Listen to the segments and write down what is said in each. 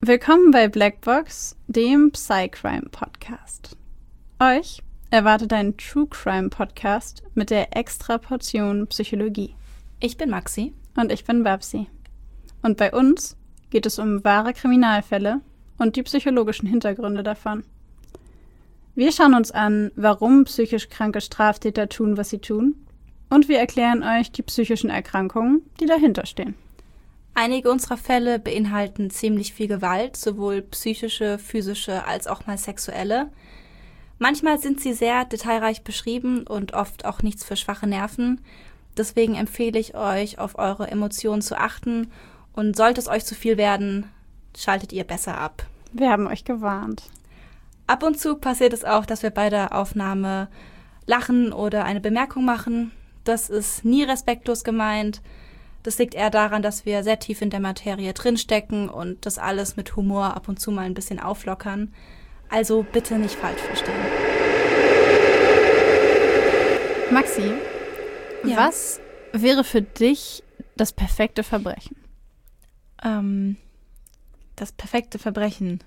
Willkommen bei Blackbox, dem Psycrime-Podcast. Euch erwartet ein True-Crime-Podcast mit der extra Portion Psychologie. Ich bin Maxi. Und ich bin Babsi. Und bei uns geht es um wahre Kriminalfälle und die psychologischen Hintergründe davon. Wir schauen uns an, warum psychisch kranke Straftäter tun, was sie tun. Und wir erklären euch die psychischen Erkrankungen, die dahinter stehen. Einige unserer Fälle beinhalten ziemlich viel Gewalt, sowohl psychische, physische als auch mal sexuelle. Manchmal sind sie sehr detailreich beschrieben und oft auch nichts für schwache Nerven. Deswegen empfehle ich euch, auf eure Emotionen zu achten. Und sollte es euch zu viel werden, schaltet ihr besser ab. Wir haben euch gewarnt. Ab und zu passiert es auch, dass wir bei der Aufnahme lachen oder eine Bemerkung machen. Das ist nie respektlos gemeint. Das liegt eher daran, dass wir sehr tief in der Materie drinstecken und das alles mit Humor ab und zu mal ein bisschen auflockern. Also bitte nicht falsch verstehen. Maxi, Ja? Was wäre für dich das perfekte Verbrechen? Das perfekte Verbrechen.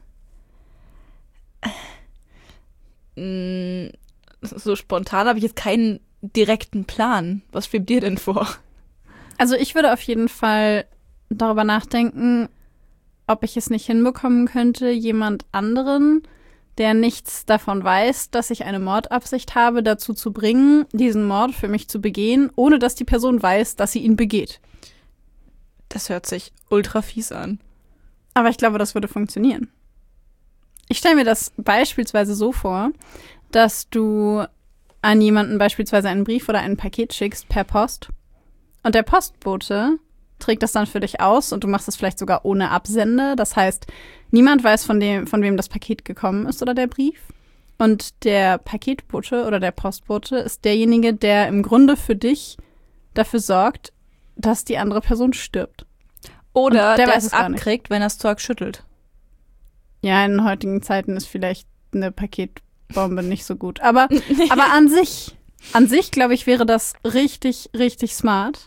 So spontan habe ich jetzt keinen direkten Plan. Was schwebt dir denn vor? Also ich würde auf jeden Fall darüber nachdenken, ob ich es nicht hinbekommen könnte, jemand anderen, der nichts davon weiß, dass ich eine Mordabsicht habe, dazu zu bringen, diesen Mord für mich zu begehen, ohne dass die Person weiß, dass sie ihn begeht. Das hört sich ultra fies an. Aber ich glaube, das würde funktionieren. Ich stelle mir das beispielsweise so vor, dass du an jemanden beispielsweise einen Brief oder ein Paket schickst per Post und der Postbote trägt das dann für dich aus und du machst es vielleicht sogar ohne Absende. Das heißt, niemand weiß, von wem das Paket gekommen ist oder der Brief. Und der Paketbote oder der Postbote ist derjenige, der im Grunde für dich dafür sorgt, dass die andere Person stirbt. Oder der der weiß es es gar nicht. abkriegt, wenn er das Zeug schüttelt. Ja, in heutigen Zeiten ist vielleicht eine Paketbombe nicht so gut. Aber an sich, glaube ich, wäre das richtig, richtig smart.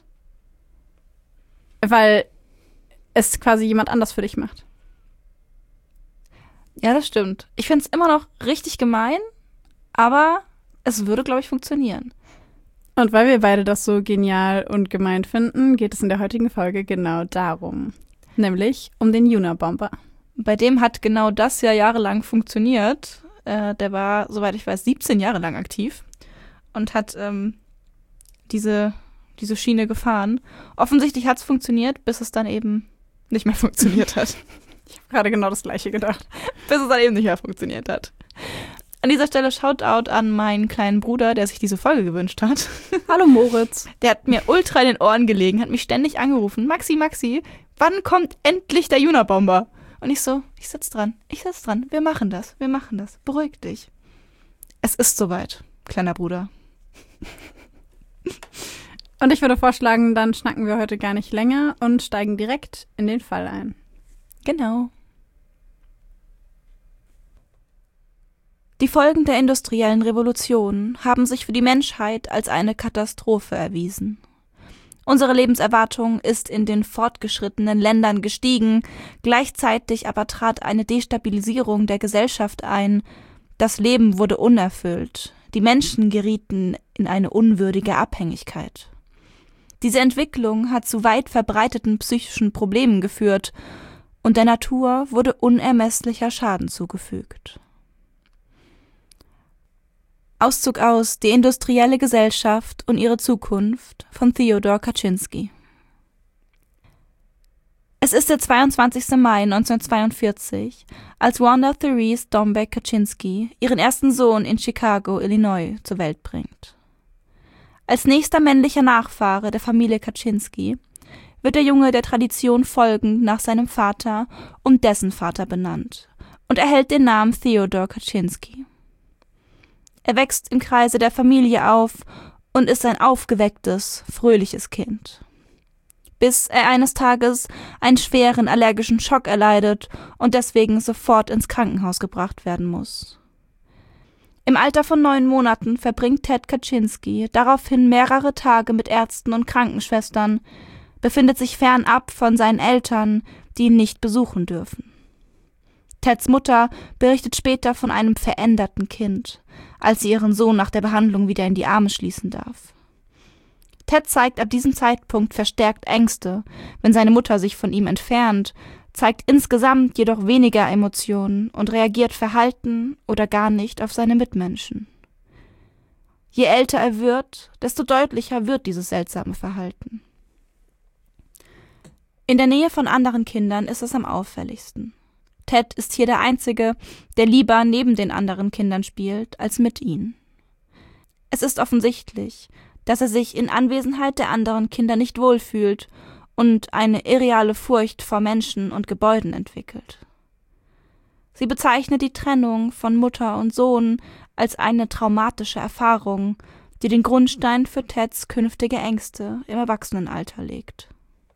Weil es quasi jemand anders für dich macht. Ja, das stimmt. Ich finde es immer noch richtig gemein, aber es würde, glaube ich, funktionieren. Und weil wir beide das so genial und gemein finden, geht es in der heutigen Folge genau darum. Nämlich um den Unabomber. Bei dem hat genau das ja jahrelang funktioniert. Der war, soweit ich weiß, 17 Jahre lang aktiv und hat diese Schiene gefahren. Offensichtlich hat es funktioniert, bis es dann eben nicht mehr funktioniert hat. Ich habe gerade genau das Gleiche gedacht. Bis es dann eben nicht mehr funktioniert hat. An dieser Stelle Shoutout an meinen kleinen Bruder, der sich diese Folge gewünscht hat. Hallo Moritz. Der hat mir ultra in den Ohren gelegen, hat mich ständig angerufen. Maxi, wann kommt endlich der Unabomber? Und ich sitz dran, wir machen das, beruhig dich. Es ist soweit, kleiner Bruder. Und ich würde vorschlagen, dann schnacken wir heute gar nicht länger und steigen direkt in den Fall ein. Genau. Die Folgen der industriellen Revolution haben sich für die Menschheit als eine Katastrophe erwiesen. Unsere Lebenserwartung ist in den fortgeschrittenen Ländern gestiegen, gleichzeitig aber trat eine Destabilisierung der Gesellschaft ein. Das Leben wurde unerfüllt, die Menschen gerieten in eine unwürdige Abhängigkeit. Diese Entwicklung hat zu weit verbreiteten psychischen Problemen geführt und der Natur wurde unermesslicher Schaden zugefügt. Auszug aus Die industrielle Gesellschaft und ihre Zukunft von Theodor Kaczynski. Es ist der 22. Mai 1942, als Wanda Therese Dombeck Kaczynski ihren ersten Sohn in Chicago, Illinois, zur Welt bringt. Als nächster männlicher Nachfahre der Familie Kaczynski wird der Junge der Tradition folgend nach seinem Vater und dessen Vater benannt und erhält den Namen Theodor Kaczynski. Er wächst im Kreise der Familie auf und ist ein aufgewecktes, fröhliches Kind. Bis er eines Tages einen schweren allergischen Schock erleidet und deswegen sofort ins Krankenhaus gebracht werden muss. Im Alter von 9 Monaten verbringt Ted Kaczynski daraufhin mehrere Tage mit Ärzten und Krankenschwestern, befindet sich fernab von seinen Eltern, die ihn nicht besuchen dürfen. Teds Mutter berichtet später von einem veränderten Kind, als sie ihren Sohn nach der Behandlung wieder in die Arme schließen darf. Ted zeigt ab diesem Zeitpunkt verstärkt Ängste, wenn seine Mutter sich von ihm entfernt, zeigt insgesamt jedoch weniger Emotionen und reagiert verhalten oder gar nicht auf seine Mitmenschen. Je älter er wird, desto deutlicher wird dieses seltsame Verhalten. In der Nähe von anderen Kindern ist es am auffälligsten. Ted ist hier der Einzige, der lieber neben den anderen Kindern spielt, als mit ihnen. Es ist offensichtlich, dass er sich in Anwesenheit der anderen Kinder nicht wohlfühlt und eine irreale Furcht vor Menschen und Gebäuden entwickelt. Sie bezeichnet die Trennung von Mutter und Sohn als eine traumatische Erfahrung, die den Grundstein für Teds künftige Ängste im Erwachsenenalter legt.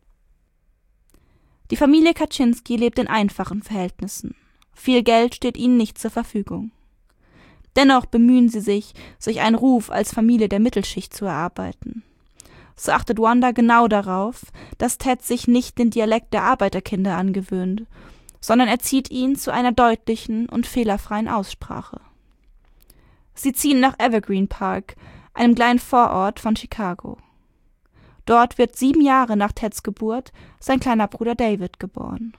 Die Familie Kaczynski lebt in einfachen Verhältnissen. Viel Geld steht ihnen nicht zur Verfügung. Dennoch bemühen sie sich einen Ruf als Familie der Mittelschicht zu erarbeiten. So achtet Wanda genau darauf, dass Ted sich nicht den Dialekt der Arbeiterkinder angewöhnt, sondern erzieht ihn zu einer deutlichen und fehlerfreien Aussprache. Sie ziehen nach Evergreen Park, einem kleinen Vorort von Chicago. Dort wird 7 Jahre nach Teds Geburt sein kleiner Bruder David geboren.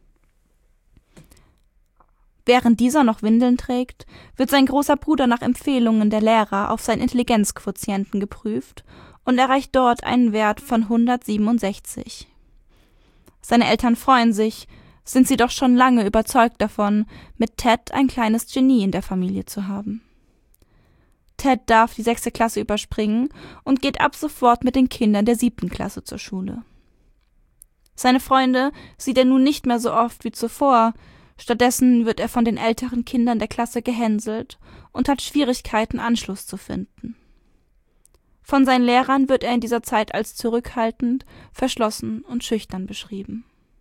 Während dieser noch Windeln trägt, wird sein großer Bruder nach Empfehlungen der Lehrer auf seinen Intelligenzquotienten geprüft und erreicht dort einen Wert von 167. Seine Eltern freuen sich, sind sie doch schon lange überzeugt davon, mit Ted ein kleines Genie in der Familie zu haben. Ted darf die 6. Klasse überspringen und geht ab sofort mit den Kindern der 7. Klasse zur Schule. Seine Freunde sieht er nun nicht mehr so oft wie zuvor, stattdessen wird er von den älteren Kindern der Klasse gehänselt und hat Schwierigkeiten, Anschluss zu finden. Von seinen Lehrern wird er in dieser Zeit als zurückhaltend, verschlossen und schüchtern beschrieben.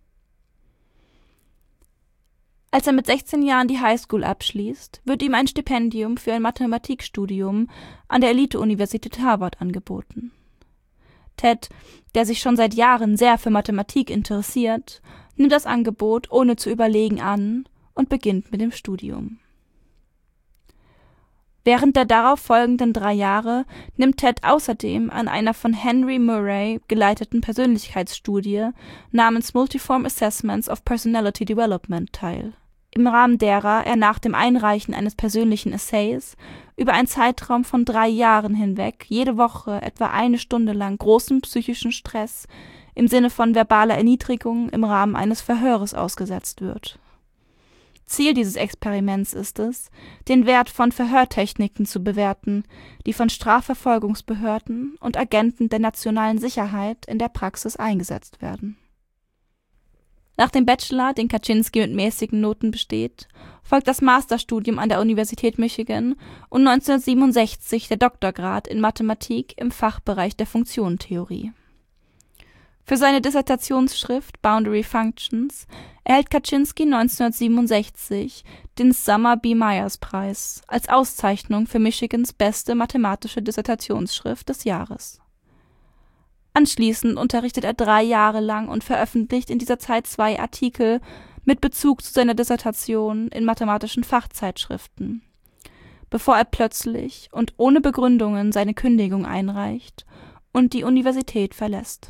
Als er mit 16 Jahren die Highschool abschließt, wird ihm ein Stipendium für ein Mathematikstudium an der Elite-Universität Harvard angeboten. Ted, der sich schon seit Jahren sehr für Mathematik interessiert, nimmt das Angebot ohne zu überlegen an und beginnt mit dem Studium. Während der darauf folgenden 3 Jahre nimmt Ted außerdem an einer von Henry Murray geleiteten Persönlichkeitsstudie namens Multiform Assessments of Personality Development teil, im Rahmen derer er nach dem Einreichen eines persönlichen Essays über einen Zeitraum von 3 Jahren hinweg jede Woche etwa 1 Stunde lang großen psychischen Stress im Sinne von verbaler Erniedrigung im Rahmen eines Verhöres ausgesetzt wird. Ziel dieses Experiments ist es, den Wert von Verhörtechniken zu bewerten, die von Strafverfolgungsbehörden und Agenten der nationalen Sicherheit in der Praxis eingesetzt werden. Nach dem Bachelor, den Kaczynski mit mäßigen Noten besteht, folgt das Masterstudium an der Universität Michigan und 1967 der Doktorgrad in Mathematik im Fachbereich der Funktionentheorie. Für seine Dissertationsschrift Boundary Functions erhält Kaczynski 1967 den Summer B. Myers-Preis als Auszeichnung für Michigans beste mathematische Dissertationsschrift des Jahres. Anschließend unterrichtet er 3 Jahre lang und veröffentlicht in dieser Zeit 2 Artikel mit Bezug zu seiner Dissertation in mathematischen Fachzeitschriften, bevor er plötzlich und ohne Begründungen seine Kündigung einreicht und die Universität verlässt.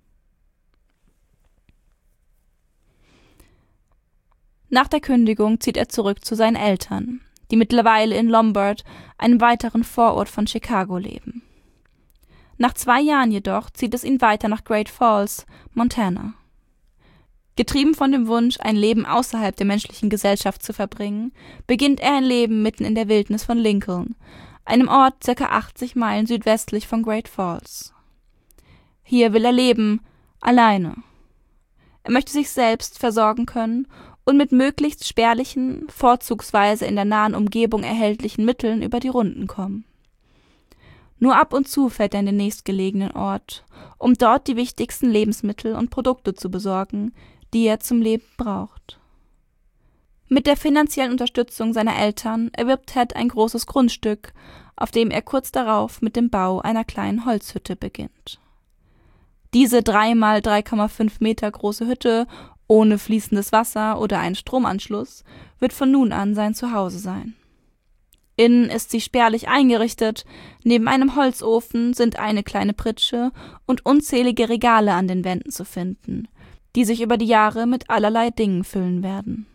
Nach der Kündigung zieht er zurück zu seinen Eltern, die mittlerweile in Lombard, einem weiteren Vorort von Chicago, leben. Nach 2 Jahren jedoch zieht es ihn weiter nach Great Falls, Montana. Getrieben von dem Wunsch, ein Leben außerhalb der menschlichen Gesellschaft zu verbringen, beginnt er ein Leben mitten in der Wildnis von Lincoln, einem Ort ca. 80 Meilen südwestlich von Great Falls. Hier will er leben, alleine. Er möchte sich selbst versorgen können und mit möglichst spärlichen, vorzugsweise in der nahen Umgebung erhältlichen Mitteln über die Runden kommen. Nur ab und zu fährt er in den nächstgelegenen Ort, um dort die wichtigsten Lebensmittel und Produkte zu besorgen, die er zum Leben braucht. Mit der finanziellen Unterstützung seiner Eltern erwirbt Ted ein großes Grundstück, auf dem er kurz darauf mit dem Bau einer kleinen Holzhütte beginnt. Diese 3 mal 3,5 Meter große Hütte Ohne fließendes Wasser oder einen Stromanschluss wird von nun an sein Zuhause sein. Innen ist sie spärlich eingerichtet, neben einem Holzofen sind eine kleine Pritsche und unzählige Regale an den Wänden zu finden, die sich über die Jahre mit allerlei Dingen füllen werden.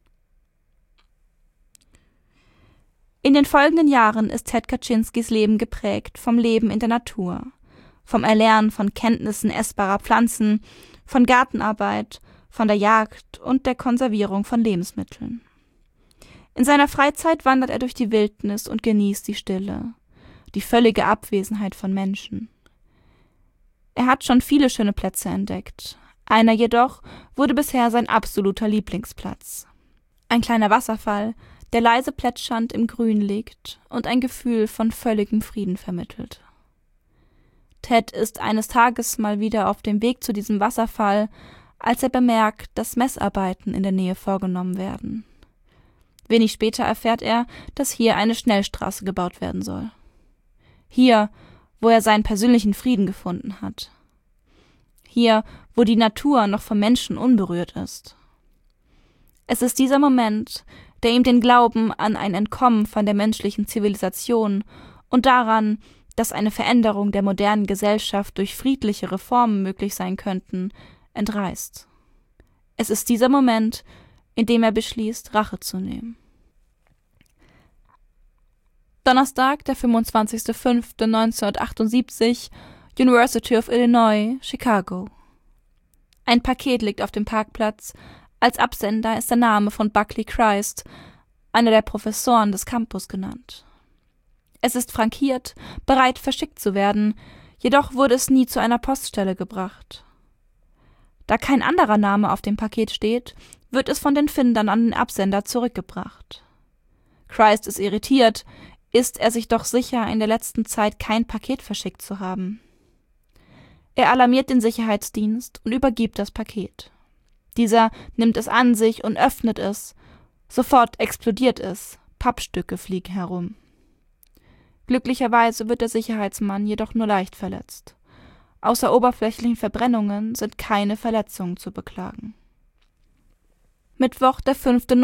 In den folgenden Jahren ist Ted Kaczynskis Leben geprägt vom Leben in der Natur, vom Erlernen von Kenntnissen essbarer Pflanzen, von Gartenarbeit, von der Jagd und der Konservierung von Lebensmitteln. In seiner Freizeit wandert er durch die Wildnis und genießt die Stille, die völlige Abwesenheit von Menschen. Er hat schon viele schöne Plätze entdeckt, einer jedoch wurde bisher sein absoluter Lieblingsplatz. Ein kleiner Wasserfall, der leise plätschernd im Grün liegt und ein Gefühl von völligem Frieden vermittelt. Ted ist eines Tages mal wieder auf dem Weg zu diesem Wasserfall, als er bemerkt, dass Messarbeiten in der Nähe vorgenommen werden. Wenig später erfährt er, dass hier eine Schnellstraße gebaut werden soll. Hier, wo er seinen persönlichen Frieden gefunden hat. Hier, wo die Natur noch vom Menschen unberührt ist. Es ist dieser Moment, der ihm den Glauben an ein Entkommen von der menschlichen Zivilisation und daran, dass eine Veränderung der modernen Gesellschaft durch friedliche Reformen möglich sein könnten, entreißt. Es ist dieser Moment, in dem er beschließt, Rache zu nehmen. Donnerstag, der 25.05.1978, University of Illinois, Chicago. Ein Paket liegt auf dem Parkplatz. Als Absender ist der Name von Buckley Christ, einer der Professoren des Campus, genannt. Es ist frankiert, bereit verschickt zu werden, jedoch wurde es nie zu einer Poststelle gebracht. Da kein anderer Name auf dem Paket steht, wird es von den Findern an den Absender zurückgebracht. Christ ist irritiert, ist er sich doch sicher, in der letzten Zeit kein Paket verschickt zu haben. Er alarmiert den Sicherheitsdienst und übergibt das Paket. Dieser nimmt es an sich und öffnet es. Sofort explodiert es, Pappstücke fliegen herum. Glücklicherweise wird der Sicherheitsmann jedoch nur leicht verletzt. Außer oberflächlichen Verbrennungen sind keine Verletzungen zu beklagen. Mittwoch, der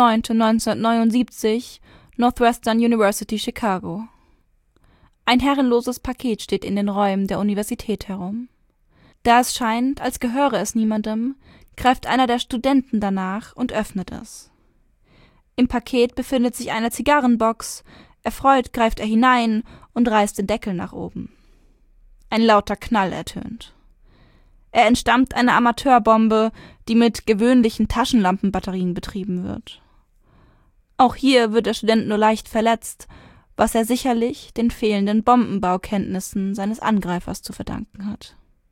5.9.1979, Northwestern University, Chicago. Ein herrenloses Paket steht in den Räumen der Universität herum. Da es scheint, als gehöre es niemandem, greift einer der Studenten danach und öffnet es. Im Paket befindet sich eine Zigarrenbox. Erfreut greift er hinein und reißt den Deckel nach oben. Ein lauter Knall ertönt. Er entstammt einer Amateurbombe, die mit gewöhnlichen Taschenlampenbatterien betrieben wird. Auch hier wird der Student nur leicht verletzt, was er sicherlich den fehlenden Bombenbaukenntnissen seines Angreifers zu verdanken hat.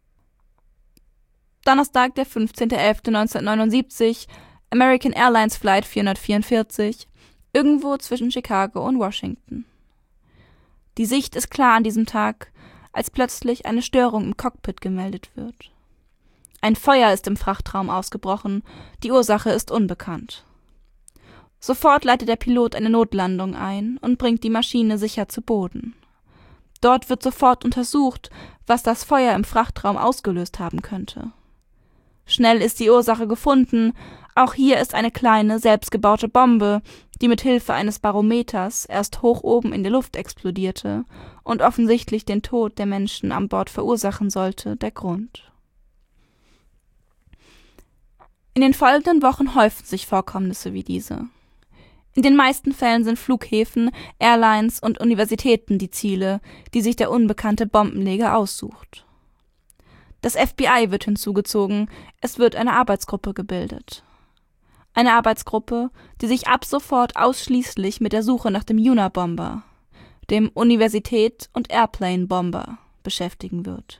Donnerstag, der 15.11.1979, American Airlines Flight 444, irgendwo zwischen Chicago und Washington. Die Sicht ist klar an diesem Tag, als plötzlich eine Störung im Cockpit gemeldet wird. Ein Feuer ist im Frachtraum ausgebrochen, die Ursache ist unbekannt. Sofort leitet der Pilot eine Notlandung ein und bringt die Maschine sicher zu Boden. Dort wird sofort untersucht, was das Feuer im Frachtraum ausgelöst haben könnte. Schnell ist die Ursache gefunden, auch hier ist eine kleine, selbstgebaute Bombe, die mit Hilfe eines Barometers erst hoch oben in der Luft explodierte und offensichtlich den Tod der Menschen an Bord verursachen sollte, der Grund. In den folgenden Wochen häufen sich Vorkommnisse wie diese. In den meisten Fällen sind Flughäfen, Airlines und Universitäten die Ziele, die sich der unbekannte Bombenleger aussucht. Das FBI wird hinzugezogen, es wird eine Arbeitsgruppe gebildet. Eine Arbeitsgruppe, die sich ab sofort ausschließlich mit der Suche nach dem Unabomber, dem Universität- und Airplane-Bomber, beschäftigen wird.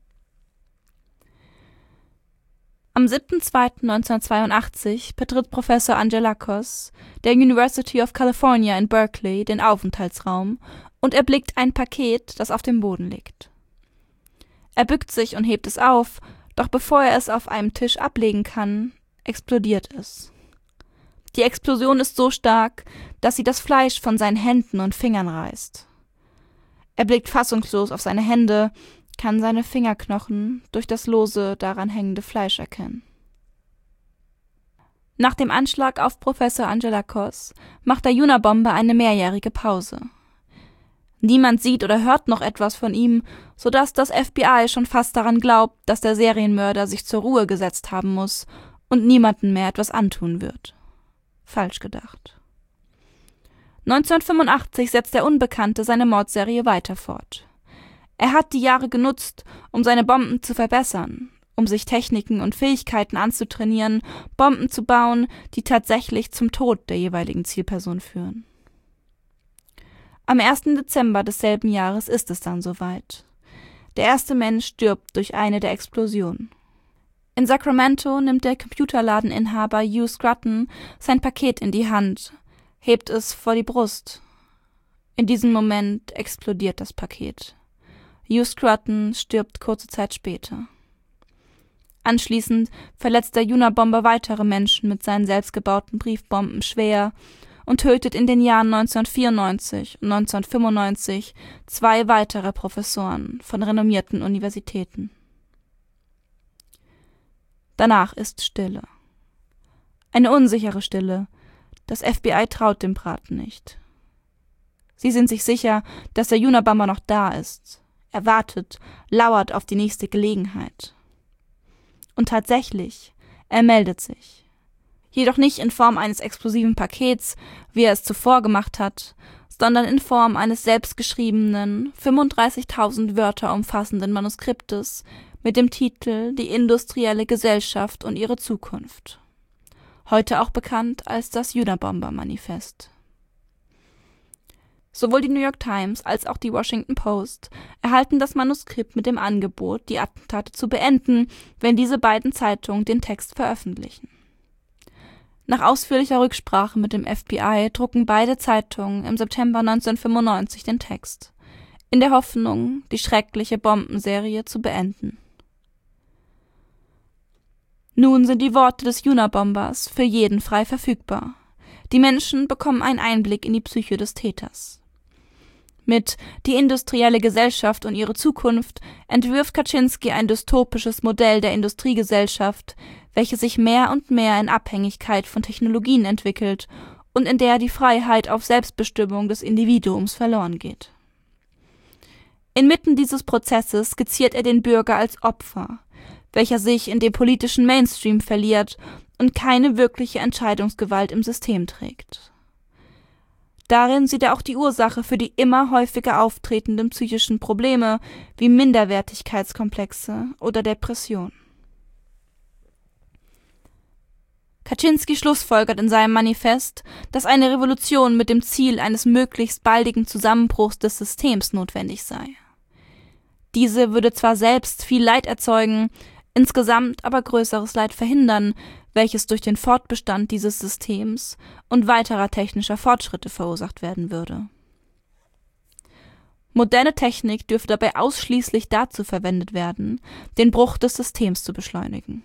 Am 7.2.1982 betritt Professor Angelakos der University of California in Berkeley den Aufenthaltsraum und erblickt ein Paket, das auf dem Boden liegt. Er bückt sich und hebt es auf, doch bevor er es auf einem Tisch ablegen kann, explodiert es. Die Explosion ist so stark, dass sie das Fleisch von seinen Händen und Fingern reißt. Er blickt fassungslos auf seine Hände, kann seine Fingerknochen durch das lose daran hängende Fleisch erkennen. Nach dem Anschlag auf Professor Angelakos macht der Unabomber eine mehrjährige Pause. Niemand sieht oder hört noch etwas von ihm, sodass das FBI schon fast daran glaubt, dass der Serienmörder sich zur Ruhe gesetzt haben muss und niemandem mehr etwas antun wird. Falsch gedacht. 1985 setzt der Unbekannte seine Mordserie weiter fort. Er hat die Jahre genutzt, um seine Bomben zu verbessern, um sich Techniken und Fähigkeiten anzutrainieren, Bomben zu bauen, die tatsächlich zum Tod der jeweiligen Zielperson führen. Am 1. Dezember desselben Jahres ist es dann soweit. Der erste Mensch stirbt durch eine der Explosionen. In Sacramento nimmt der Computerladeninhaber Hugh Scruton sein Paket in die Hand, hebt es vor die Brust. In diesem Moment explodiert das Paket. Hugh Scruton stirbt kurze Zeit später. Anschließend verletzt der Unabomber weitere Menschen mit seinen selbstgebauten Briefbomben schwer und tötet in den Jahren 1994 und 1995 2 weitere Professoren von renommierten Universitäten. Danach ist Stille. Eine unsichere Stille. Das FBI traut dem Braten nicht. Sie sind sich sicher, dass der Unabomber noch da ist. Er wartet, lauert auf die nächste Gelegenheit. Und tatsächlich, er meldet sich. Jedoch nicht in Form eines explosiven Pakets, wie er es zuvor gemacht hat, sondern in Form eines selbstgeschriebenen, 35.000 Wörter umfassenden Manuskriptes mit dem Titel »Die industrielle Gesellschaft und ihre Zukunft«, heute auch bekannt als das Unabomber-Manifest. Sowohl die New York Times als auch die Washington Post erhalten das Manuskript mit dem Angebot, die Attentate zu beenden, wenn diese beiden Zeitungen den Text veröffentlichen. Nach ausführlicher Rücksprache mit dem FBI drucken beide Zeitungen im September 1995 den Text, in der Hoffnung, die schreckliche Bombenserie zu beenden. Nun sind die Worte des Unabombers für jeden frei verfügbar. Die Menschen bekommen einen Einblick in die Psyche des Täters. Mit »Die industrielle Gesellschaft und ihre Zukunft« entwirft Kaczynski ein dystopisches Modell der Industriegesellschaft, welche sich mehr und mehr in Abhängigkeit von Technologien entwickelt und in der die Freiheit auf Selbstbestimmung des Individuums verloren geht. Inmitten dieses Prozesses skizziert er den Bürger als Opfer, welcher sich in dem politischen Mainstream verliert und keine wirkliche Entscheidungsgewalt im System trägt. Darin sieht er auch die Ursache für die immer häufiger auftretenden psychischen Probleme wie Minderwertigkeitskomplexe oder Depression. Kaczynski schlussfolgert in seinem Manifest, dass eine Revolution mit dem Ziel eines möglichst baldigen Zusammenbruchs des Systems notwendig sei. Diese würde zwar selbst viel Leid erzeugen, insgesamt aber größeres Leid verhindern, welches durch den Fortbestand dieses Systems und weiterer technischer Fortschritte verursacht werden würde. Moderne Technik dürfe dabei ausschließlich dazu verwendet werden, den Bruch des Systems zu beschleunigen.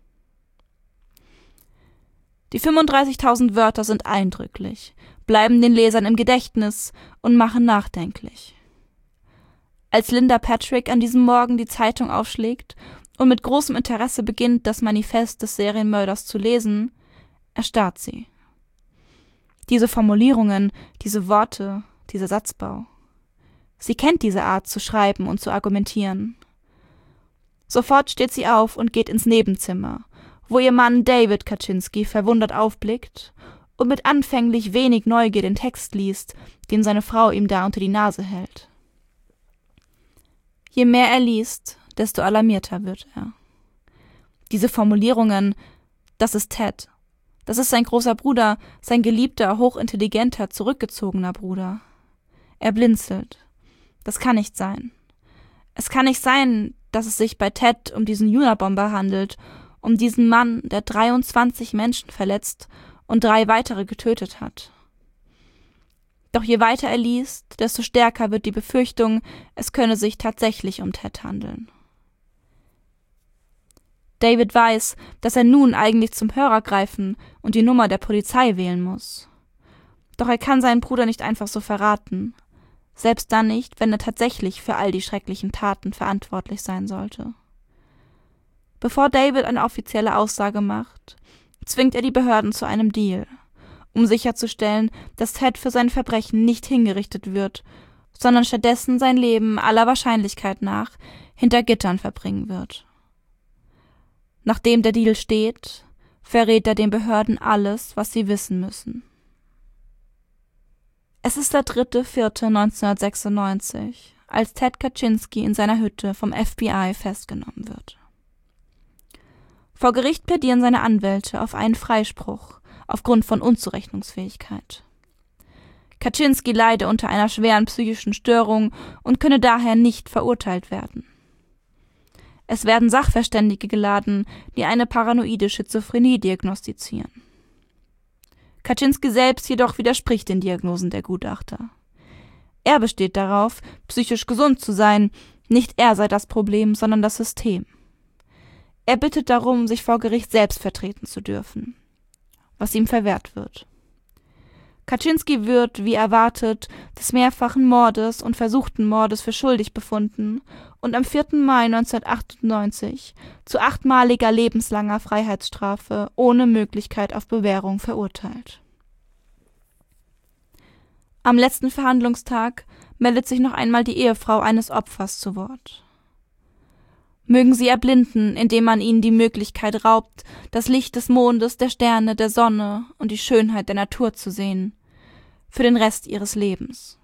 Die 35.000 Wörter sind eindrücklich, bleiben den Lesern im Gedächtnis und machen nachdenklich. Als Linda Patrick an diesem Morgen die Zeitung aufschlägt und mit großem Interesse beginnt, das Manifest des Serienmörders zu lesen, erstarrt sie. Diese Formulierungen, diese Worte, dieser Satzbau. Sie kennt diese Art zu schreiben und zu argumentieren. Sofort steht sie auf und geht ins Nebenzimmer, wo ihr Mann David Kaczynski verwundert aufblickt und mit anfänglich wenig Neugier den Text liest, den seine Frau ihm da unter die Nase hält. Je mehr er liest, desto alarmierter wird er. Diese Formulierungen, das ist Ted, das ist sein großer Bruder, sein geliebter, hochintelligenter, zurückgezogener Bruder. Er blinzelt. Das kann nicht sein. Es kann nicht sein, dass es sich bei Ted um diesen Unabomber handelt, um diesen Mann, der 23 Menschen verletzt und 3 weitere getötet hat. Doch je weiter er liest, desto stärker wird die Befürchtung, es könne sich tatsächlich um Ted handeln. David weiß, dass er nun eigentlich zum Hörer greifen und die Nummer der Polizei wählen muss. Doch er kann seinen Bruder nicht einfach so verraten, selbst dann nicht, wenn er tatsächlich für all die schrecklichen Taten verantwortlich sein sollte. Bevor David eine offizielle Aussage macht, zwingt er die Behörden zu einem Deal, um sicherzustellen, dass Ted für sein Verbrechen nicht hingerichtet wird, sondern stattdessen sein Leben aller Wahrscheinlichkeit nach hinter Gittern verbringen wird. Nachdem der Deal steht, verrät er den Behörden alles, was sie wissen müssen. Es ist der 3.4.1996, als Ted Kaczynski in seiner Hütte vom FBI festgenommen wird. Vor Gericht plädieren seine Anwälte auf einen Freispruch aufgrund von Unzurechnungsfähigkeit. Kaczynski leide unter einer schweren psychischen Störung und könne daher nicht verurteilt werden. Es werden Sachverständige geladen, die eine paranoide Schizophrenie diagnostizieren. Kaczynski selbst jedoch widerspricht den Diagnosen der Gutachter. Er besteht darauf, psychisch gesund zu sein, nicht er sei das Problem, sondern das System. Er bittet darum, sich vor Gericht selbst vertreten zu dürfen, was ihm verwehrt wird. Kaczynski wird, wie erwartet, des mehrfachen Mordes und versuchten Mordes für schuldig befunden und am 4. Mai 1998 zu 8-maliger lebenslanger Freiheitsstrafe ohne Möglichkeit auf Bewährung verurteilt. Am letzten Verhandlungstag meldet sich noch einmal die Ehefrau eines Opfers zu Wort. Mögen sie erblinden, indem man ihnen die Möglichkeit raubt, das Licht des Mondes, der Sterne, der Sonne und die Schönheit der Natur zu sehen, für den Rest ihres Lebens.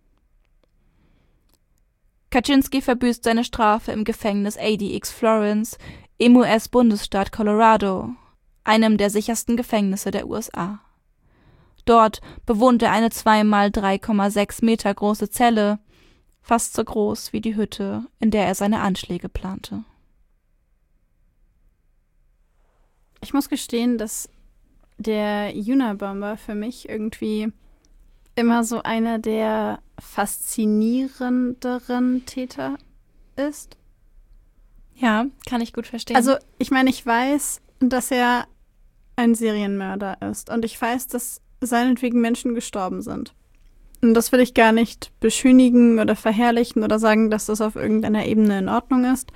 Kaczynski verbüßt seine Strafe im Gefängnis ADX Florence im US-Bundesstaat Colorado, einem der sichersten Gefängnisse der USA. Dort bewohnt er eine 2x3,6 Meter große Zelle, fast so groß wie die Hütte, in der er seine Anschläge plante. Ich muss gestehen, dass der Unabomber für mich irgendwie immer so einer der faszinierenderen Täter ist. Ja, kann ich gut verstehen. Also, ich meine, ich weiß, dass er ein Serienmörder ist und ich weiß, dass seinetwegen Menschen gestorben sind. Und das will ich gar nicht beschönigen oder verherrlichen oder sagen, dass das auf irgendeiner Ebene in Ordnung ist.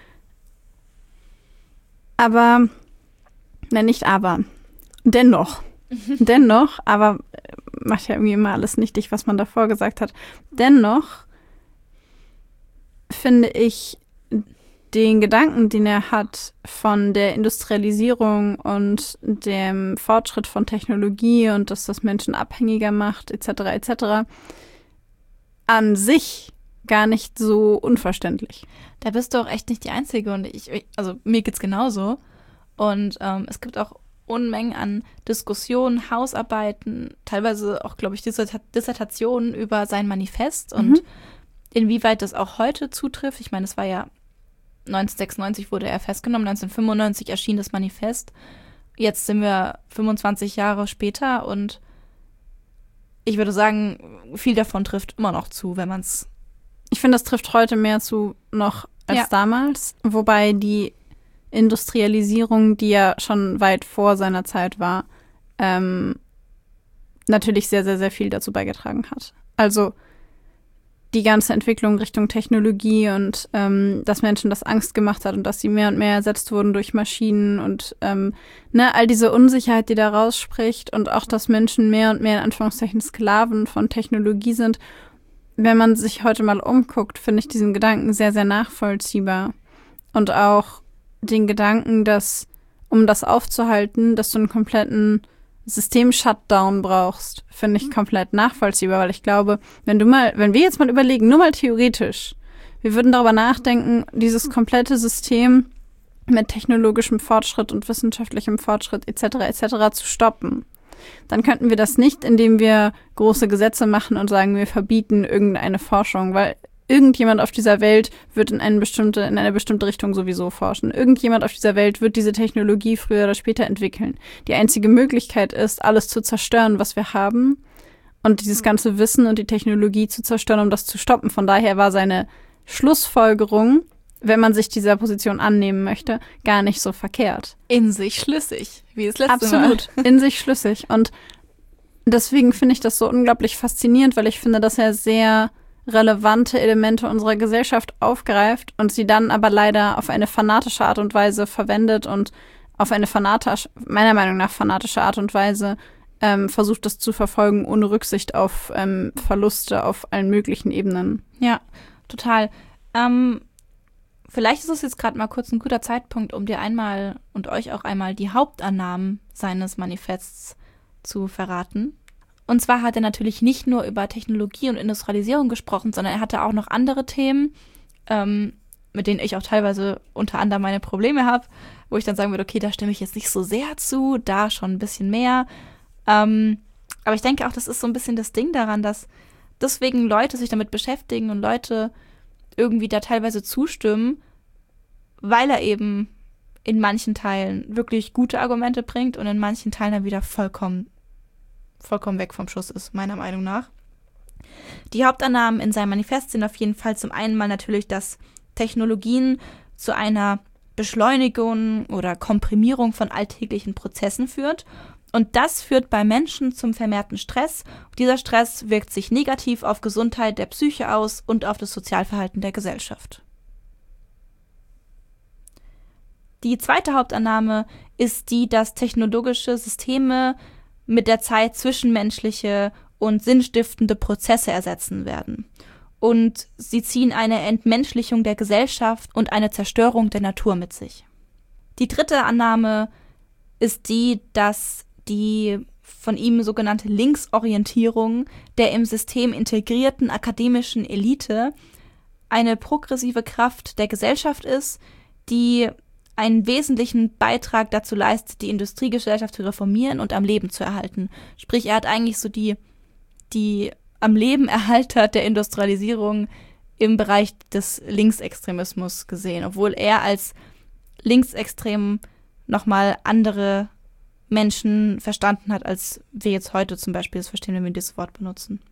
Aber, nein, nicht aber, dennoch, aber macht ja irgendwie immer alles nichtig, was man davor gesagt hat. Dennoch finde ich den Gedanken, den er hat von der Industrialisierung und dem Fortschritt von Technologie und dass das Menschen abhängiger macht, etc., an sich gar nicht so unverständlich. Da bist du auch echt nicht die Einzige und also mir geht's genauso. Und es gibt auch Unmengen an Diskussionen, Hausarbeiten, teilweise auch, glaube ich, Dissertationen über sein Manifest und inwieweit das auch heute zutrifft. Ich meine, es war ja 1996 wurde er festgenommen, 1995 erschien das Manifest. Jetzt sind wir 25 Jahre später und ich würde sagen, viel davon trifft immer noch zu, wenn man es... Ich finde, das trifft heute mehr zu noch als damals, wobei die Industrialisierung, die ja schon weit vor seiner Zeit war, natürlich sehr, sehr, sehr viel dazu beigetragen hat. Also die ganze Entwicklung Richtung Technologie und dass Menschen das Angst gemacht hat und dass sie mehr und mehr ersetzt wurden durch Maschinen und all diese Unsicherheit, die da rausspricht und auch, dass Menschen mehr und mehr in Anführungszeichen Sklaven von Technologie sind. Wenn man sich heute mal umguckt, finde ich diesen Gedanken sehr, sehr nachvollziehbar. Und auch den Gedanken, dass, um das aufzuhalten, dass du einen kompletten System-Shutdown brauchst, finde ich komplett nachvollziehbar, weil ich glaube, wenn wir jetzt mal überlegen, nur mal theoretisch, wir würden darüber nachdenken, dieses komplette System mit technologischem Fortschritt und wissenschaftlichem Fortschritt etc. zu stoppen, dann könnten wir das nicht, indem wir große Gesetze machen und sagen, wir verbieten irgendeine Forschung, weil irgendjemand auf dieser Welt wird in eine bestimmte Richtung sowieso forschen. Irgendjemand auf dieser Welt wird diese Technologie früher oder später entwickeln. Die einzige Möglichkeit ist, alles zu zerstören, was wir haben und dieses ganze Wissen und die Technologie zu zerstören, um das zu stoppen. Von daher war seine Schlussfolgerung, wenn man sich dieser Position annehmen möchte, gar nicht so verkehrt. In sich schlüssig, wie das letzte Absolut, in sich schlüssig. Und deswegen finde ich das so unglaublich faszinierend, weil ich finde, dass er sehr relevante Elemente unserer Gesellschaft aufgreift und sie dann aber leider auf eine fanatische Art und Weise verwendet und auf eine meiner Meinung nach fanatische Art und Weise versucht, das zu verfolgen, ohne Rücksicht auf Verluste auf allen möglichen Ebenen. Ja, total. Vielleicht ist es jetzt gerade mal kurz ein guter Zeitpunkt, um dir einmal und euch auch einmal die Hauptannahmen seines Manifests zu verraten. Und zwar hat er natürlich nicht nur über Technologie und Industrialisierung gesprochen, sondern er hatte auch noch andere Themen, mit denen ich auch teilweise unter anderem meine Probleme habe, wo ich dann sagen würde, okay, da stimme ich jetzt nicht so sehr zu, da schon ein bisschen mehr. Aber ich denke auch, das ist so ein bisschen das Ding daran, dass deswegen Leute sich damit beschäftigen und Leute irgendwie da teilweise zustimmen, weil er eben in manchen Teilen wirklich gute Argumente bringt und in manchen Teilen dann wieder vollkommen weg vom Schuss ist, meiner Meinung nach. Die Hauptannahmen in seinem Manifest sind auf jeden Fall zum einen mal natürlich, dass Technologien zu einer Beschleunigung oder Komprimierung von alltäglichen Prozessen führt. Und das führt bei Menschen zum vermehrten Stress. Dieser Stress wirkt sich negativ auf Gesundheit der Psyche aus und auf das Sozialverhalten der Gesellschaft. Die zweite Hauptannahme ist die, dass technologische Systeme mit der Zeit zwischenmenschliche und sinnstiftende Prozesse ersetzen werden. Und sie ziehen eine Entmenschlichung der Gesellschaft und eine Zerstörung der Natur mit sich. Die dritte Annahme ist die, dass die von ihm sogenannte Linksorientierung der im System integrierten akademischen Elite eine progressive Kraft der Gesellschaft ist, die einen wesentlichen Beitrag dazu leistet, die Industriegesellschaft zu reformieren und am Leben zu erhalten. Sprich, er hat eigentlich so die am Leben Erhalter der Industrialisierung im Bereich des Linksextremismus gesehen, obwohl er als linksextrem nochmal andere Menschen verstanden hat, als wir jetzt heute zum Beispiel es verstehen, wenn wir dieses Wort benutzen.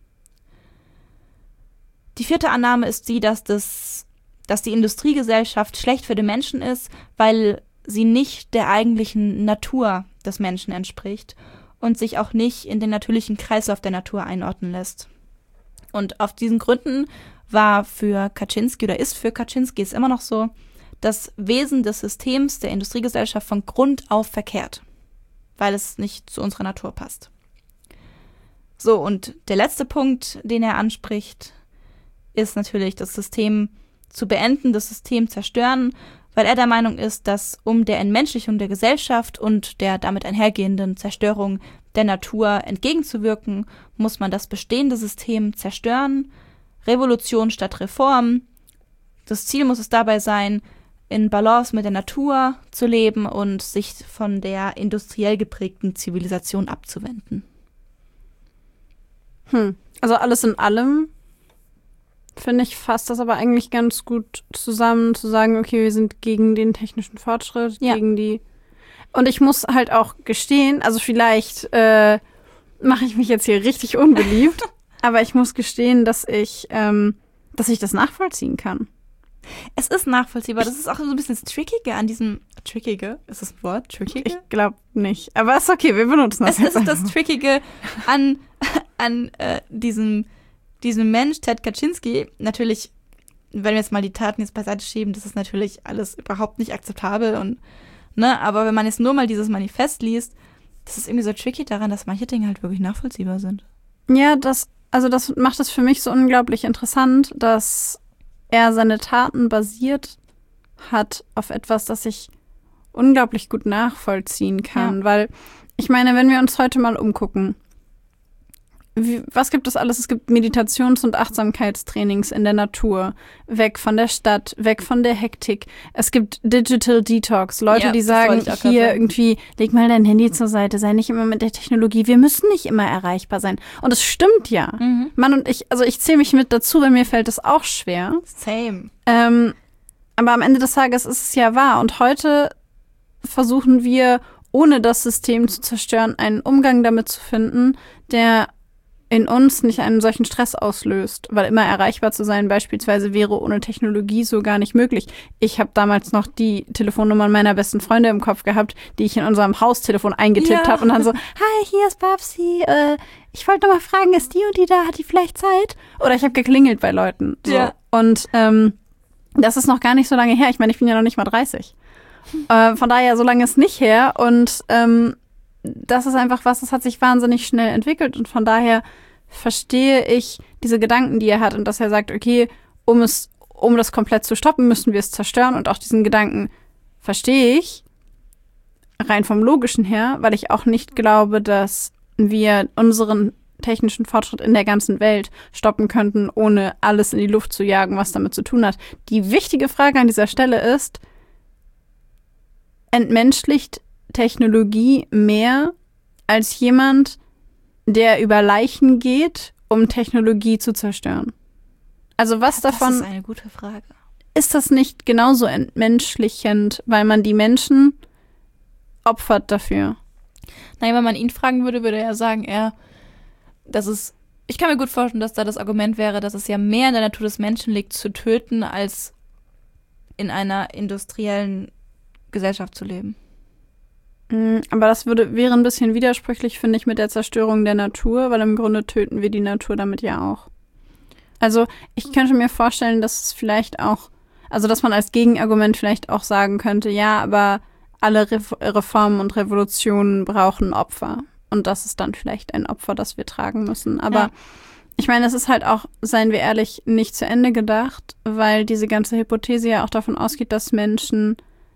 Die vierte Annahme ist die, dass die Industriegesellschaft schlecht für den Menschen ist, weil sie nicht der eigentlichen Natur des Menschen entspricht und sich auch nicht in den natürlichen Kreislauf der Natur einordnen lässt. Und auf diesen Gründen war für Kaczynski oder ist für Kaczynski es immer noch so, das Wesen des Systems der Industriegesellschaft von Grund auf verkehrt, weil es nicht zu unserer Natur passt. So, und der letzte Punkt, den er anspricht, ist natürlich das System zu beenden, das System zerstören, weil er der Meinung ist, dass um der Entmenschlichung der Gesellschaft und der damit einhergehenden Zerstörung der Natur entgegenzuwirken, muss man das bestehende System zerstören, Revolution statt Reform. Das Ziel muss es dabei sein, in Balance mit der Natur zu leben und sich von der industriell geprägten Zivilisation abzuwenden. Also alles in allem, finde ich, fasst das aber eigentlich ganz gut zusammen, zu sagen, okay, wir sind gegen den technischen Fortschritt, gegen die. Und ich muss halt auch gestehen, also vielleicht mache ich mich jetzt hier richtig unbeliebt, aber ich muss gestehen, dass ich das nachvollziehen kann. Es ist nachvollziehbar. Das ist auch so ein bisschen das Trickige an diesem. Trickige? Ist das ein Wort? Trickige? Ich glaube nicht. Aber ist okay, wir benutzen das. Es ist das Trickige an diesem Mensch, Ted Kaczynski. Natürlich, wenn wir jetzt mal die Taten jetzt beiseite schieben, das ist natürlich alles überhaupt nicht akzeptabel. Aber wenn man jetzt nur mal dieses Manifest liest, das ist irgendwie so tricky daran, dass manche Dinge halt wirklich nachvollziehbar sind. Ja, das macht es für mich so unglaublich interessant, dass er seine Taten basiert hat auf etwas, das ich unglaublich gut nachvollziehen kann. Ja. Weil, ich meine, wenn wir uns heute mal umgucken, was gibt es alles? Es gibt Meditations- und Achtsamkeitstrainings in der Natur, weg von der Stadt, weg von der Hektik. Es gibt Digital Detox, Leute, die sagen, hier irgendwie, leg mal dein Handy zur Seite, sei nicht immer mit der Technologie, wir müssen nicht immer erreichbar sein. Und es stimmt ja. Mann und ich, also ich zähle mich mit dazu, weil mir fällt es auch schwer. Same. Aber am Ende des Tages ist es ja wahr. Und heute versuchen wir, ohne das System zu zerstören, einen Umgang damit zu finden, der in uns nicht einen solchen Stress auslöst, weil immer erreichbar zu sein beispielsweise wäre ohne Technologie so gar nicht möglich. Ich habe damals noch die Telefonnummern meiner besten Freunde im Kopf gehabt, die ich in unserem Haustelefon eingetippt habe und dann so, hi, hier ist Babsi, ich wollte noch mal fragen, ist die und die da, hat die vielleicht Zeit? Oder ich habe geklingelt bei Leuten. So. Ja. Und das ist noch gar nicht so lange her. Ich meine, ich bin ja noch nicht mal 30. Von daher, so lange ist nicht her. Und das ist einfach was, das hat sich wahnsinnig schnell entwickelt. Und von daher verstehe ich diese Gedanken, die er hat. Und dass er sagt, okay, um das komplett zu stoppen, müssen wir es zerstören. Und auch diesen Gedanken verstehe ich, rein vom Logischen her, weil ich auch nicht glaube, dass wir unseren technischen Fortschritt in der ganzen Welt stoppen könnten, ohne alles in die Luft zu jagen, was damit zu tun hat. Die wichtige Frage an dieser Stelle ist, entmenschlicht Technologie mehr als jemand, der über Leichen geht, um Technologie zu zerstören? Also was davon... Das ist eine gute Frage. Ist das nicht genauso entmenschlichend, weil man die Menschen opfert dafür? Nein, wenn man ihn fragen würde, würde er sagen, ich kann mir gut vorstellen, dass da das Argument wäre, dass es ja mehr in der Natur des Menschen liegt, zu töten, als in einer industriellen Gesellschaft zu leben. Aber das wäre ein bisschen widersprüchlich, finde ich, mit der Zerstörung der Natur, weil im Grunde töten wir die Natur damit ja auch. Also ich könnte mir vorstellen, dass es vielleicht auch, also dass man als Gegenargument vielleicht auch sagen könnte, ja, aber alle Reformen und Revolutionen brauchen Opfer. Und das ist dann vielleicht ein Opfer, das wir tragen müssen. Aber ich meine, es ist halt auch, seien wir ehrlich, nicht zu Ende gedacht, weil diese ganze Hypothese ja auch davon ausgeht, dass Menschen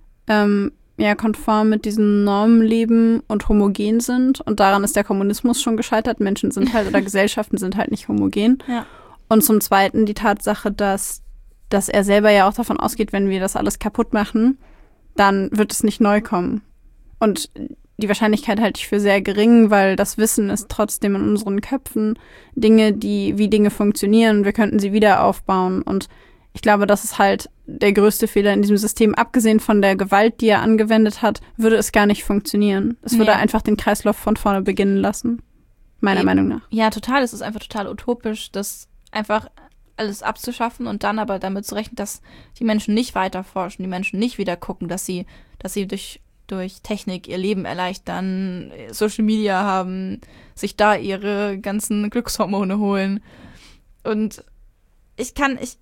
konform mit diesen Normen leben und homogen sind. Und daran ist der Kommunismus schon gescheitert. Menschen sind halt, oder Gesellschaften sind halt nicht homogen. Ja. Und zum Zweiten die Tatsache, dass er selber ja auch davon ausgeht, wenn wir das alles kaputt machen, dann wird es nicht neu kommen. Und die Wahrscheinlichkeit halte ich für sehr gering, weil das Wissen ist trotzdem in unseren Köpfen. Wie Dinge funktionieren, wir könnten sie wieder aufbauen. Und ich glaube, das ist halt der größte Fehler in diesem System. Abgesehen von der Gewalt, die er angewendet hat, würde es gar nicht funktionieren. Es würde einfach den Kreislauf von vorne beginnen lassen. Meiner Meinung nach. Ja, total. Es ist einfach total utopisch, das einfach alles abzuschaffen und dann aber damit zu rechnen, dass die Menschen nicht weiter forschen, die Menschen nicht wieder gucken, dass sie durch Technik ihr Leben erleichtern, Social Media haben, sich da ihre ganzen Glückshormone holen. Und ich